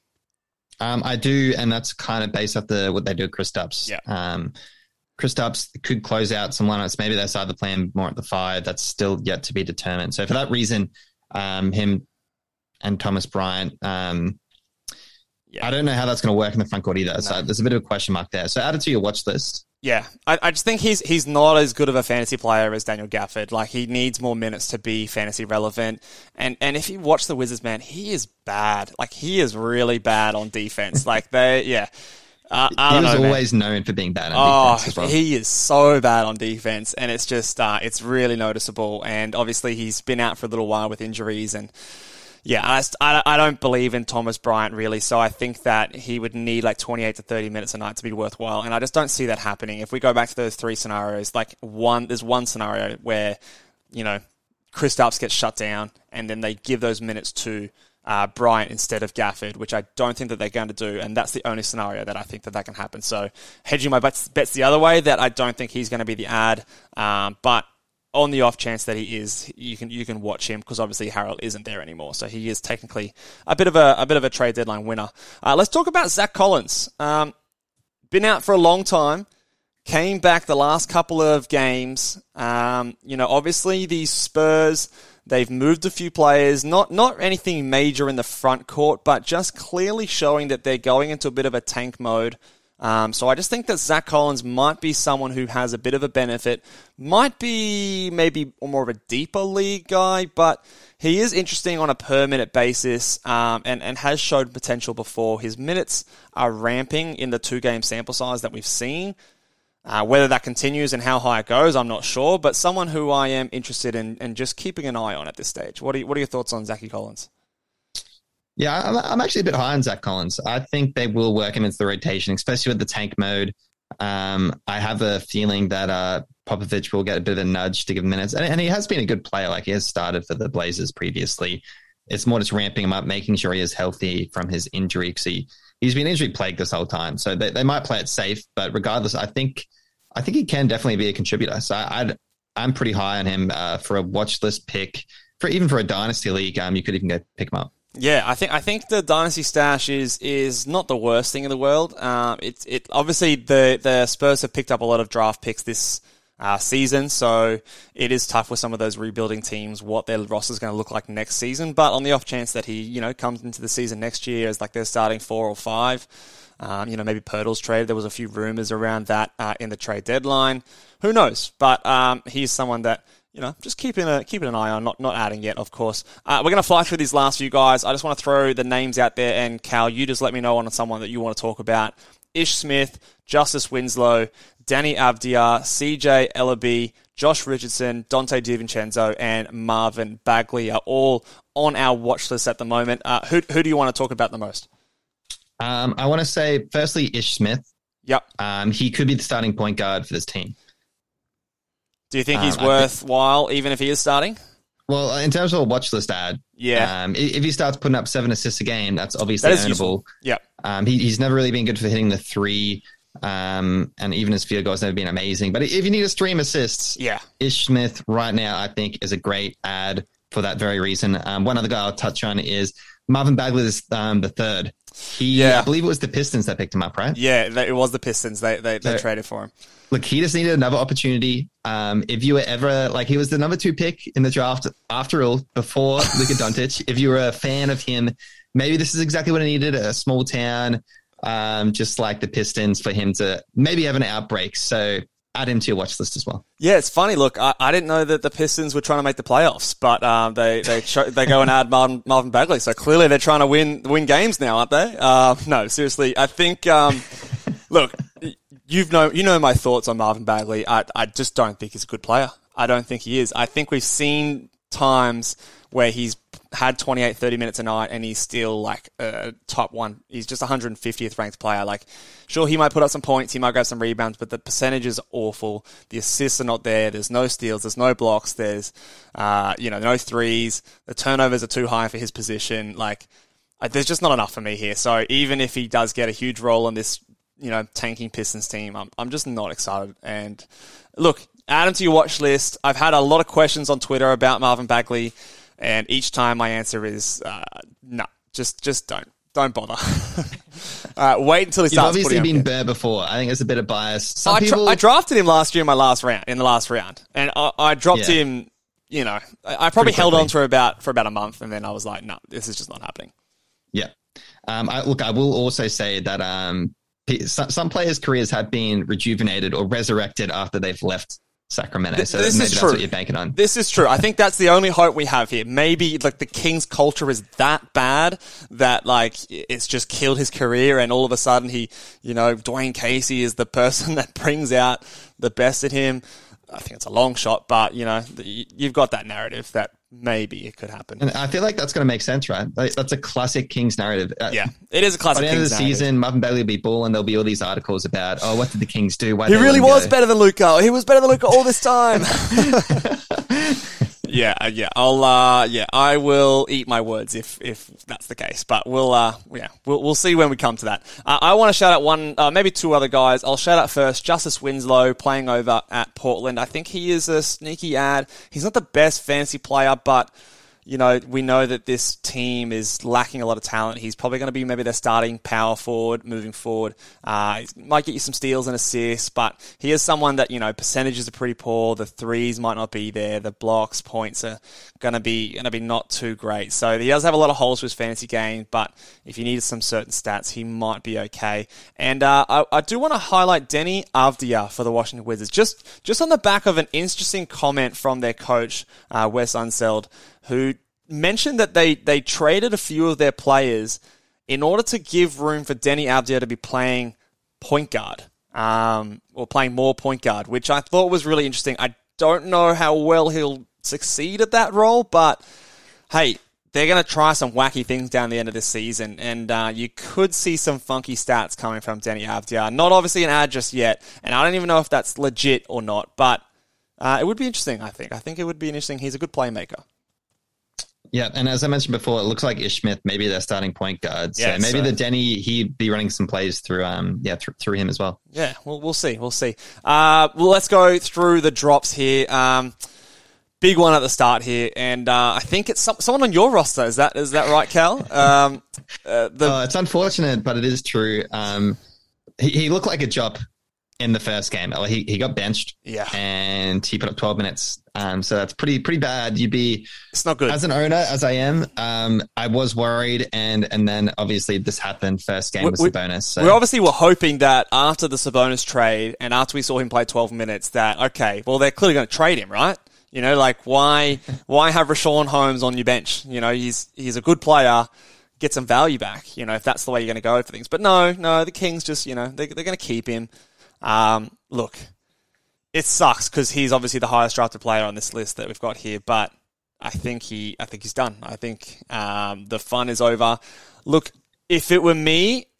Um, I do, and that's kind of based off the what they do with Kristaps. Yeah. Um, Kristaps could close out some lineups. Maybe they decide to play him more at the five. That's still yet to be determined. So for that reason, um, him and Thomas Bryant, um, yeah. I don't know how that's going to work in the front court either. No. So there's a bit of a question mark there. So add it to your watch list. Yeah, I, I just think he's he's not as good of a fantasy player as Daniel Gafford. Like, he needs more minutes to be fantasy relevant. And and if you watch the Wizards, man, he is bad. Like, he is really bad on defense. Like, they, yeah. Uh, I don't he was know, always man. known for being bad on oh, defense as well. He is so bad on defense, and it's just, uh, it's really noticeable. And obviously he's been out for a little while with injuries, and yeah, I, just, I, I don't believe in Thomas Bryant really, so I think that he would need like twenty-eight to thirty minutes a night to be worthwhile, and I just don't see that happening. If we go back to those three scenarios, like one, there's one scenario where, you know, Kristaps gets shut down, and then they give those minutes to Uh, Bryant instead of Gafford, which I don't think that they're going to do, and that's the only scenario that I think that that can happen. So hedging my bets, bets the other way, that I don't think he's going to be the ad, um, but on the off chance that he is, you can you can watch him, because obviously Harold isn't there anymore, so he is technically a bit of a a bit of a trade deadline winner. Uh, let's talk about Zach Collins. Um, been out for a long time. Came back the last couple of games. Um, you know, obviously the Spurs, they've moved a few players, not not anything major in the front court, but just clearly showing that they're going into a bit of a tank mode. Um, so I just think that Zach Collins might be someone who has a bit of a benefit, might be maybe more of a deeper league guy, but he is interesting on a per minute basis, um, and, and has showed potential before. His minutes are ramping in the two game sample size that we've seen. Uh, whether that continues and how high it goes, I'm not sure, but someone who I am interested in and just keeping an eye on at this stage. What are you, what are your thoughts on Zachy Collins? Yeah, I'm, I'm actually a bit high on Zach Collins. I think they will work him into the rotation, especially with the tank mode. Um, I have a feeling that uh, Popovich will get a bit of a nudge to give him minutes, and, and he has been a good player. Like, he has started for the Blazers previously. It's more just ramping him up, making sure he is healthy from his injury, because he, he's been injury plagued this whole time. So they, they might play it safe, but regardless, I think I think he can definitely be a contributor. So I'd, I'm pretty high on him uh, for a watch list pick. For even for a dynasty league, um, you could even go pick him up. Yeah, I think I think the dynasty stash is is not the worst thing in the world. Um, it's it obviously the the Spurs have picked up a lot of draft picks this uh, season, so it is tough with some of those rebuilding teams what their roster is going to look like next season. But on the off chance that he you know comes into the season next year as like they're starting four or five. Um, you know, maybe Pirtle's trade. There was a few rumors around that uh, in the trade deadline. Who knows? But um, he's someone that, you know, just keeping a keeping an eye on, not not adding yet, of course. Uh, we're going to fly through these last few guys. I just want to throw the names out there, and Cal, you just let me know on someone that you want to talk about. Ish Smith, Justice Winslow, Danny Avdia, C J Ellaby, Josh Richardson, Dante DiVincenzo, and Marvin Bagley are all on our watch list at the moment. Uh, who who do you want to talk about the most? Um, I want to say, firstly, Ish Smith. Yep. Um, he could be the starting point guard for this team. Do you think he's um, worthwhile, think, even if he is starting? Well, in terms of a watch list ad, yeah. Um, if he starts putting up seven assists a game, that's obviously that earnable. Yeah. Um, he, he's never really been good for hitting the three, um, and even his field goal's never been amazing. But if you need a stream assists, yeah, Ish Smith right now I think is a great ad for that very reason. Um, one other guy I'll touch on is Marvin Bagley is um, the third. He, yeah. I believe it was the Pistons that picked him up, right? Yeah, it was the Pistons. They they, they so, traded for him. Look, he just needed another opportunity. Um, if you were ever, like, he was the number two pick in the draft, after all, before Luka Doncic. If you were a fan of him, maybe this is exactly what he needed, a small town, um, just like the Pistons, for him to maybe have an outbreak. So add him to your watch list as well. Yeah, it's funny. Look, I, I didn't know that the Pistons were trying to make the playoffs, but um, they they show, they go and add Marvin, Marvin Bagley. So clearly they're trying to win win games now, aren't they? Uh, no, seriously, I think. Um, look, you've know you know my thoughts on Marvin Bagley. I I just don't think he's a good player. I don't think he is. I think we've seen times where he's had twenty-eight, thirty minutes a night and he's still like a top one. He's just one hundred fiftieth ranked player. Like, sure, he might put up some points, he might grab some rebounds, but the percentage is awful. The assists are not there. There's no steals. There's no blocks. There's, uh, you know, no threes. The turnovers are too high for his position. Like, there's just not enough for me here. So even if he does get a huge role in this, you know, tanking Pistons team, I'm, I'm just not excited. And look, add him to your watch list. I've had a lot of questions on Twitter about Marvin Bagley, and each time my answer is uh, no, just just don't don't bother. uh, wait until he starts. You've obviously been game. burnt before. I think it's a bit of bias. Some I, tra- people... I drafted him last year in my last round. In the last round, and I, I dropped yeah. him. You know, I, I probably held on for about for about a month, and then I was like, no, this is just not happening. Yeah. Um, I, look, I will also say that um, some players' careers have been rejuvenated or resurrected after they've left Sacramento. So this maybe is that's true. what you're banking on. This is true. I think that's the only hope we have here. Maybe like the Kings culture is that bad that like it's just killed his career, and all of a sudden he, you know, Dwayne Casey is the person that brings out the best in him. I think it's a long shot, but you know, you've got that narrative that maybe it could happen. And I feel like that's going to make sense, right? Like, that's a classic Kings narrative. Yeah, it is a classic Kings narrative. By the end of the narrative. season, Marvin Bagley will be balling. There'll be all these articles about, oh, what did the Kings do? Why he really was go? better than Luka. He was better than Luka all this time. yeah, yeah. I'll, uh, yeah, I will eat my words if if that's the case. But we'll, uh, yeah, we'll we'll see when we come to that. Uh, I want to shout out one, uh, maybe two other guys. I'll shout out first Justice Winslow playing over at Portland. I think he is a sneaky ad. He's not the best fantasy player, but you know, we know that this team is lacking a lot of talent. He's probably going to be maybe their starting power forward moving forward. Uh, he might get you some steals and assists, but he is someone that, you know, percentages are pretty poor. The threes might not be there. The blocks, points are going to be going to be not too great. So he does have a lot of holes to his fantasy game, but if you needed some certain stats, he might be okay. And uh, I, I do want to highlight Deni Avdija for the Washington Wizards, just just on the back of an interesting comment from their coach, uh, Wes Unseld, who mentioned that they, they traded a few of their players in order to give room for Deni Avdija to be playing point guard, um, or playing more point guard, which I thought was really interesting. I don't know how well he'll succeed at that role, but hey, they're going to try some wacky things down the end of this season, and uh, you could see some funky stats coming from Deni Avdija. Not obviously an ad just yet, and I don't even know if that's legit or not, but uh, it would be interesting, I think. I think it would be interesting. He's a good playmaker. Yeah, and as I mentioned before, it looks like Ish Smith, maybe their starting point guard. So yeah, maybe so. the Deni, he'd be running some plays through um yeah th- through him as well. Yeah, well, we'll see. We'll see. Uh, well, let's go through the drops here. Um, big one at the start here, and uh, I think it's some, someone on your roster. Is that is that right, Cal? Um, uh, the- oh, it's unfortunate, but it is true. Um, he, he looked like a job in the first game. He he got benched, yeah, and he put up twelve minutes. Um, so that's pretty pretty bad. You'd be it's not good as an owner, as I am. Um, I was worried, and and then obviously this happened. First game was Sabonis. So. We obviously were hoping that after the Sabonis trade, and after we saw him play twelve minutes, that okay, well they're clearly going to trade him, right? You know, like why why have Rashawn Holmes on your bench? You know, he's he's a good player. Get some value back. You know, if that's the way you're going to go for things. But no, no, the Kings just you know they they're going to keep him. Um, look, it sucks because he's obviously the highest drafted player on this list that we've got here, but I think he, I think he's done. I think um, the fun is over. Look, if it were me,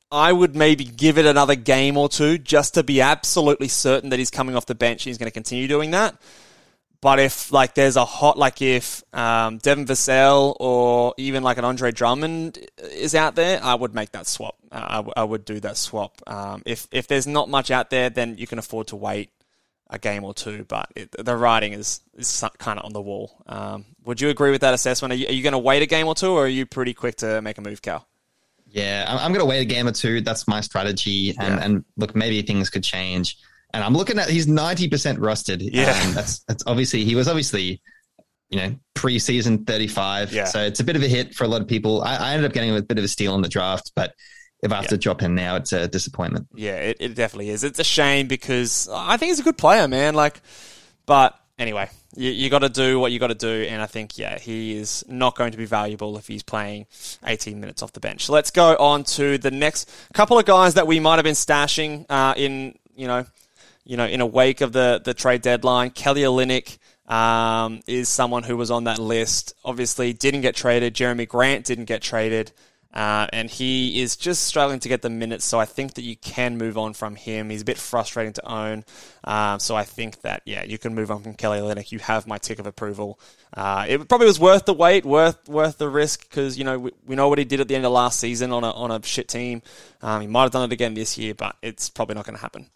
I would maybe give it another game or two just to be absolutely certain that he's coming off the bench and he's going to continue doing that. But if like there's a hot, like if um, Devin Vassell or even like an Andre Drummond is out there, I would make that swap. Uh, I, w- I would do that swap. Um, if if there's not much out there, then you can afford to wait a game or two. But it, the writing is is kind of on the wall. Um, would you agree with that assessment? Are you, are you going to wait a game or two, or are you pretty quick to make a move, Cal? Yeah, I'm, I'm going to wait a game or two. That's my strategy. And, Yeah. and look, maybe things could change. And I'm looking at, he's ninety percent rusted. Yeah. Um, that's, that's obviously, he was obviously, you know, preseason thirty-five. Yeah. So it's a bit of a hit for a lot of people. I, I ended up getting a bit of a steal in the draft, but if I have Yeah. to drop him now, it's a disappointment. Yeah, it, it definitely is. It's a shame because I think he's a good player, man. Like, but anyway, you, you got to do what you got to do, and I think yeah, he is not going to be valuable if he's playing eighteen minutes off the bench. So let's go on to the next couple of guys that we might have been stashing uh, in you know, you know, in a wake of the the trade deadline. Kelly Olynyk um, is someone who was on that list. Obviously, didn't get traded. Jeremy Grant didn't get traded. Uh, and he is just struggling to get the minutes, so I think that you can move on from him. He's a bit frustrating to own, um, so I think that, yeah, you can move on from Kelly Olynyk. You have my tick of approval. Uh, it probably was worth the wait, worth worth the risk, because, you know, we, we know what he did at the end of last season on a, on a shit team. Um, he might have done it again this year, but it's probably not going to happen.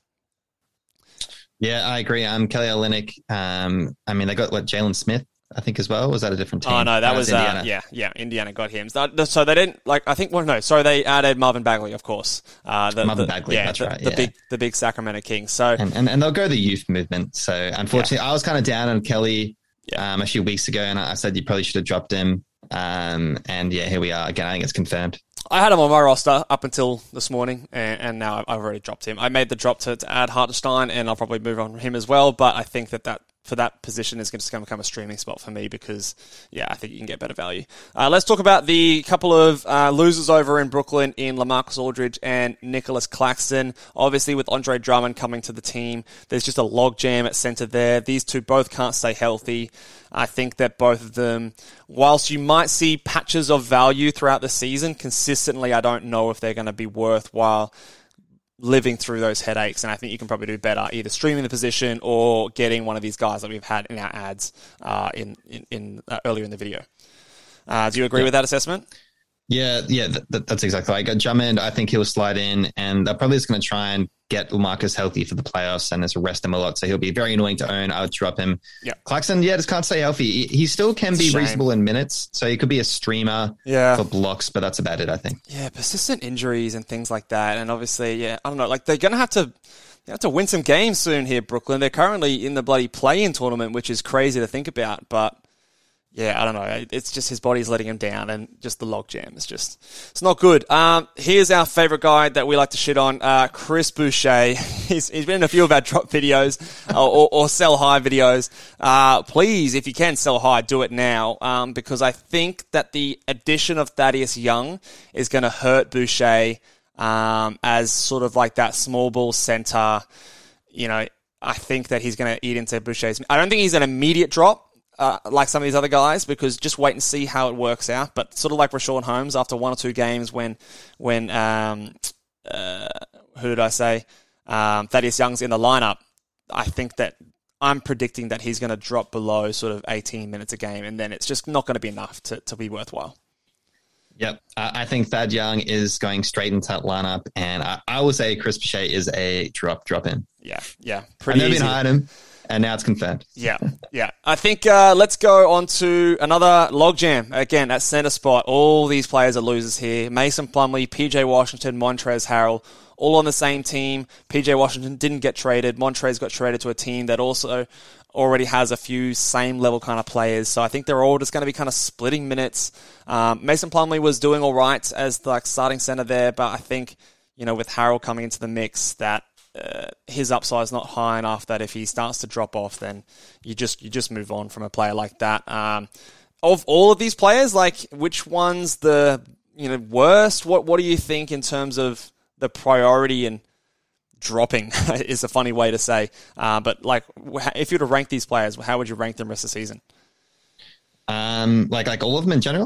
Yeah, I agree. Um, Kelly Olynyk, um, I mean, they got, what, Jalen Smith, I think, as well? Was that a different team? Oh, no, that Uh, was, it's Indiana. uh, yeah, yeah, Indiana got him. So, so they didn't, like, I think, well, no, sorry, they added Marvin Bagley, of course. Uh, the, Marvin the, Bagley, yeah, that's the, right, The yeah. big, the big Sacramento Kings. So, And, and and they'll go the youth movement. So unfortunately, I was kind of down on Kelly Yeah. um, a few weeks ago, and I said you probably should have dropped him. Um, and yeah, here we are again. I think it's confirmed. I had him on my roster up until this morning, and, and now I've already dropped him. I made the drop to, to add Hartenstein, and I'll probably move on from him as well, but I think that, that for that position is just going to become a streaming spot for me because, yeah, I think you can get better value. Uh, let's talk about the couple of uh, losers over in Brooklyn in LaMarcus Aldridge and Nicholas Claxton. Obviously, with Andre Drummond coming to the team, there's just a logjam at center there. These two both can't stay healthy. I think that both of them, whilst you might see patches of value throughout the season, consistently, I don't know if they're going to be worthwhile living through those headaches. And I think you can probably do better either streaming the position or getting one of these guys that we've had in our ads uh, in, in, in uh, earlier in the video. Uh, do you agree Yeah. with that assessment? Yeah, yeah, th- th- that's exactly right. Drummond, I think he'll slide in, and they're probably just going to try and get LaMarcus healthy for the playoffs and just rest him a lot. So he'll be very annoying to own. I would drop him. Yeah. Claxton, yeah, just can't stay healthy. He, he still can It's a be shame. reasonable in minutes, so he could be a streamer Yeah. for blocks, but that's about it, I think. Yeah, persistent injuries and things like that. And obviously, yeah, I don't know, like they're going to have to they have to win some games soon here, Brooklyn. They're currently in the bloody play-in tournament, which is crazy to think about, but yeah, I don't know. It's just his body's letting him down, and just the logjam is just, it's not good. Um, here's our favorite guy that we like to shit on, uh, Chris Boucher. He's, he's been in a few of our drop videos or, or, or sell high videos. Uh, please, if you can sell high, do it now, um, because I think that the addition of Thaddeus Young is going to hurt Boucher um, as sort of like that small ball center. You know, I think that he's going to eat into Boucher's. I don't think he's an immediate drop. Uh, like some of these other guys, because just wait and see how it works out. But sort of like Rashawn Holmes after one or two games when, when um, uh, who did I say? Um, Thaddeus Young's in the lineup. I think that I'm predicting that he's going to drop below sort of eighteen minutes a game, and then it's just not going to be enough to, to be worthwhile. Yep. I I think Thad Young is going straight into that lineup, and I, I will say Chris Boucher is a drop, drop in. Yeah, yeah. I've Pretty never easy. been high on him, and now it's confirmed. Yeah, yeah. I think uh, let's go on to another logjam. Again, at center spot, all these players are losers here. Mason Plumlee, P J Washington, Montrezl Harrell, all on the same team. P J Washington didn't get traded. Montrezl got traded to a team that also already has a few same level kind of players. So I think they're all just going to be kind of splitting minutes. Um, Mason Plumlee was doing all right as the like, starting center there, but I think, you know, with Harrell coming into the mix, that Uh, his upside is not high enough that if he starts to drop off, then you just you just move on from a player like that. Um, of all of these players, like which one's the you know worst? What what do you think in terms of the priority and dropping? Is a funny way to say, uh, but like if you were to rank these players, how would you rank them rest of the season? Um, like like all of them in general.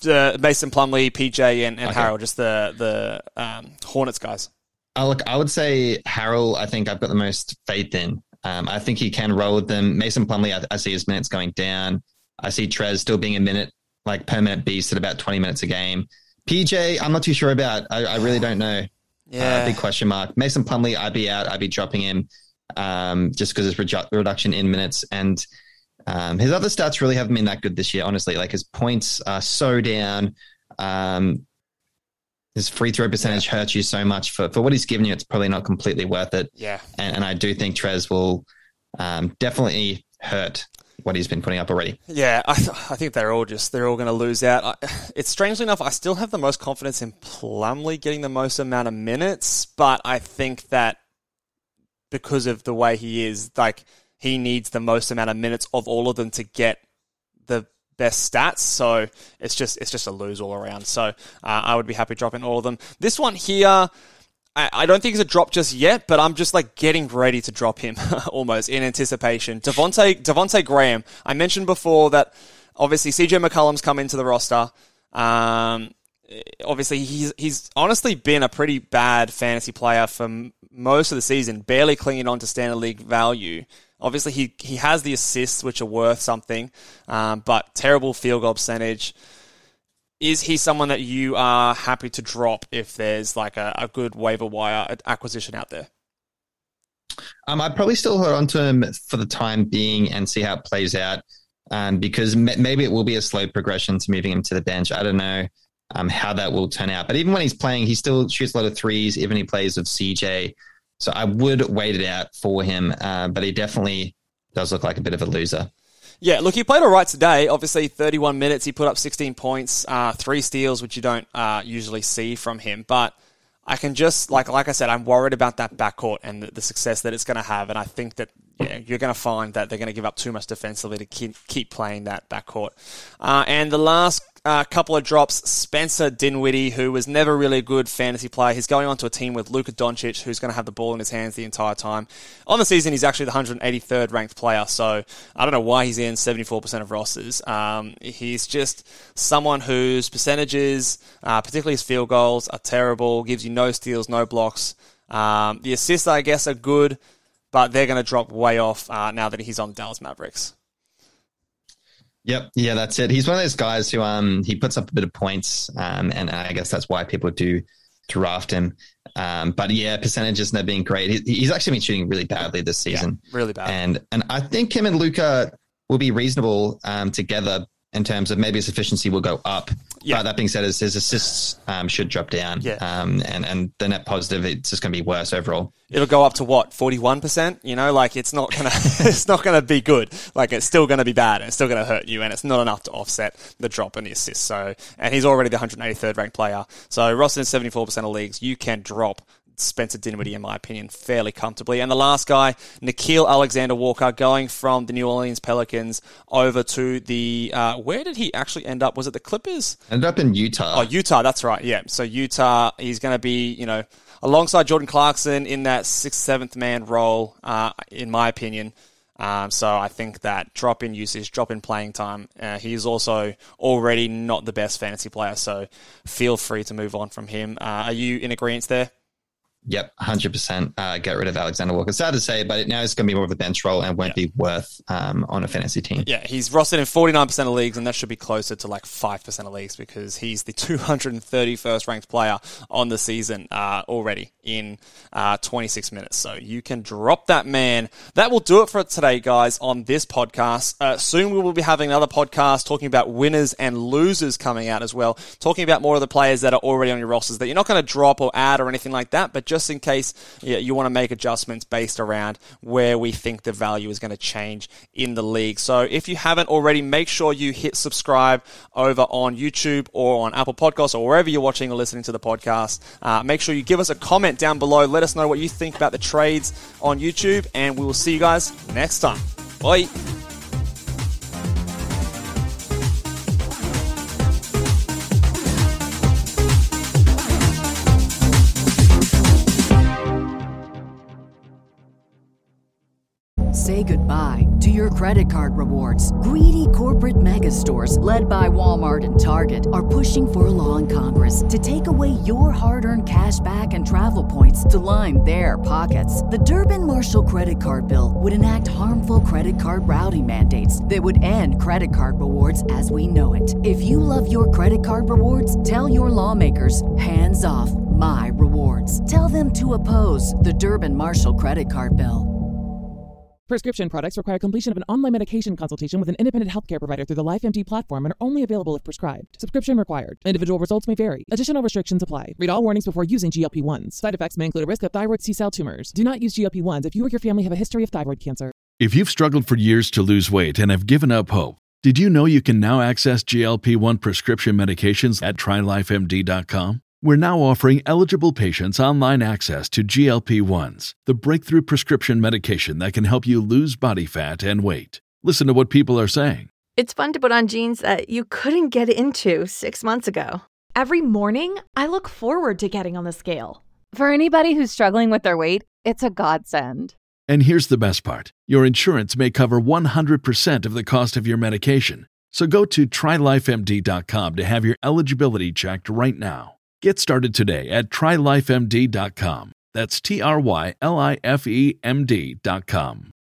uh, Mason Plumlee, P J, and, and Okay. Harrell, just the the um, Hornets guys. I look, I would say Harrell, I think I've got the most faith in. Um, I think he can roll with them. Mason Plumlee, I, I see his minutes going down. I see Trez still being a minute, like per minute beast at about twenty minutes a game. P J, I'm not too sure about. I, I really don't know. Yeah. Uh, big question mark. Mason Plumlee, I'd be out. I'd be dropping him um, just because his reju- reduction in minutes. And um, his other stats really haven't been that good this year, honestly. Like his points are so down. Um, his free throw percentage yeah. hurts you so much. For, for what he's given you, it's probably not completely worth it. Yeah. And, and I do think Trez will um, definitely hurt what he's been putting up already. Yeah, I, th- I think they're all just, they're all going to lose out. I, it's strangely enough, I still have the most confidence in Plumlee getting the most amount of minutes, but I think that because of the way he is, like, he needs the most amount of minutes of all of them to get the best stats. So it's just, it's just a lose all around. So uh, I would be happy dropping all of them. This one here, I don't think it's a drop just yet, but I'm just like getting ready to drop him almost in anticipation. Devontae, Devontae Graham. I mentioned before that obviously C J McCollum's come into the roster. Um, obviously he's, he's honestly been a pretty bad fantasy player for m- most of the season, barely clinging on to standard league value. Obviously he, he has the assists, which are worth something, um, but terrible field goal percentage. Is he someone that you are happy to drop if there's like a, a good waiver wire acquisition out there? Um, I'd probably still hold on to him for the time being and see how it plays out, um, because m- maybe it will be a slow progression to moving him to the bench. I don't know um, how that will turn out. But even when he's playing, he still shoots a lot of threes, even he plays with C J. So I would wait it out for him, uh, but he definitely does look like a bit of a loser. Yeah, look, he played all right today. Obviously, thirty-one minutes. He put up sixteen points, uh, three steals, which you don't uh, usually see from him. But I can just, like like I said, I'm worried about that backcourt and the, the success that it's going to have. And I think that yeah, you're going to find that they're going to give up too much defensively to keep, keep playing that backcourt. Uh, and the last uh, couple of drops, Spencer Dinwiddie, who was never really a good fantasy player. He's going on to a team with Luka Doncic, who's going to have the ball in his hands the entire time. On the season, he's actually the one hundred eighty-third ranked player, so I don't know why he's in seventy-four percent of rosters. Um, he's just someone whose percentages, uh, particularly his field goals, are terrible, gives you no steals, no blocks. Um, the assists, I guess, are good, but they're going to drop way off uh, now that he's on the Dallas Mavericks. Yep. Yeah, that's it. He's one of those guys who um he puts up a bit of points, um, and I guess that's why people do draft him. Um, but yeah, percentages not being great. He, he's actually been shooting really badly this season. Yeah, really bad. And and I think him and Luka will be reasonable um, together in terms of maybe his efficiency will go up. Yeah. But that being said, his, his assists um, should drop down. Yeah. Um, and, and the net positive, it's just going to be worse overall. It'll go up to what, forty-one percent? You know, like it's not gonna, it's not gonna be good. Like it's still gonna be bad, and it's still gonna hurt you, and it's not enough to offset the drop in the assists. So, and he's already the one hundred eighty-third ranked player. So, rostered in seventy-four percent of leagues, you can drop Spencer Dinwiddie, in my opinion, fairly comfortably. And the last guy, Nickeil Alexander-Walker, going from the New Orleans Pelicans over to the, uh, where did he actually end up? Was it the Clippers? Ended up in Utah. Oh, Utah, that's right, yeah. So Utah, he's going to be, you know, alongside Jordan Clarkson in that sixth, seventh man role, uh, in my opinion. Um, so I think that drop in usage, drop in playing time. Uh, he's also already not the best fantasy player, so feel free to move on from him. Uh, are you in agreement there? Yep, one hundred percent. Uh, get rid of Alexander Walker. Sad to say, but now it's going to be more of a bench role and won't yeah. be worth um, on a fantasy team. Yeah, he's rostered in forty-nine percent of leagues, and that should be closer to like five percent of leagues because he's the two hundred thirty-first ranked player on the season uh, already in uh, twenty-six minutes. So you can drop that man. That will do it for today, guys, on this podcast. Uh, soon we will be having another podcast talking about winners and losers coming out as well, talking about more of the players that are already on your rosters that you're not going to drop or add or anything like that, but just in case yeah, you want to make adjustments based around where we think the value is going to change in the league. So if you haven't already, make sure you hit subscribe over on YouTube or on Apple Podcasts or wherever you're watching or listening to the podcast. Uh, make sure you give us a comment down below. Let us know what you think about the trades on YouTube, and we will see you guys next time. Bye. Say goodbye apply. To your credit card rewards, greedy corporate mega stores led by Walmart and Target are pushing for a law in Congress to take away your hard-earned cash back and travel points to line their pockets. The Durbin-Marshall credit card bill would enact harmful credit card routing mandates that would end credit card rewards as we know it. If you love your credit card rewards, tell your lawmakers, hands off my rewards. Tell them to oppose the Durbin-Marshall credit card bill. Prescription products require completion of an online medication consultation with an independent healthcare provider through the LifeMD platform and are only available if prescribed. Subscription required. Individual results may vary. Additional restrictions apply. Read all warnings before using G L P one s. Side effects may include a risk of thyroid C-cell tumors. Do not use G L P one s if you or your family have a history of thyroid cancer. If you've struggled for years to lose weight and have given up hope, did you know you can now access G L P one prescription medications at try life M D dot com? We're now offering eligible patients online access to G L P one s, the breakthrough prescription medication that can help you lose body fat and weight. Listen to what people are saying. It's fun to put on jeans that you couldn't get into six months ago. Every morning, I look forward to getting on the scale. For anybody who's struggling with their weight, it's a godsend. And here's the best part. Your insurance may cover one hundred percent of the cost of your medication. So go to try life M D dot com to have your eligibility checked right now. Get started today at try life M D dot com. That's T R Y L I F E M D dot com.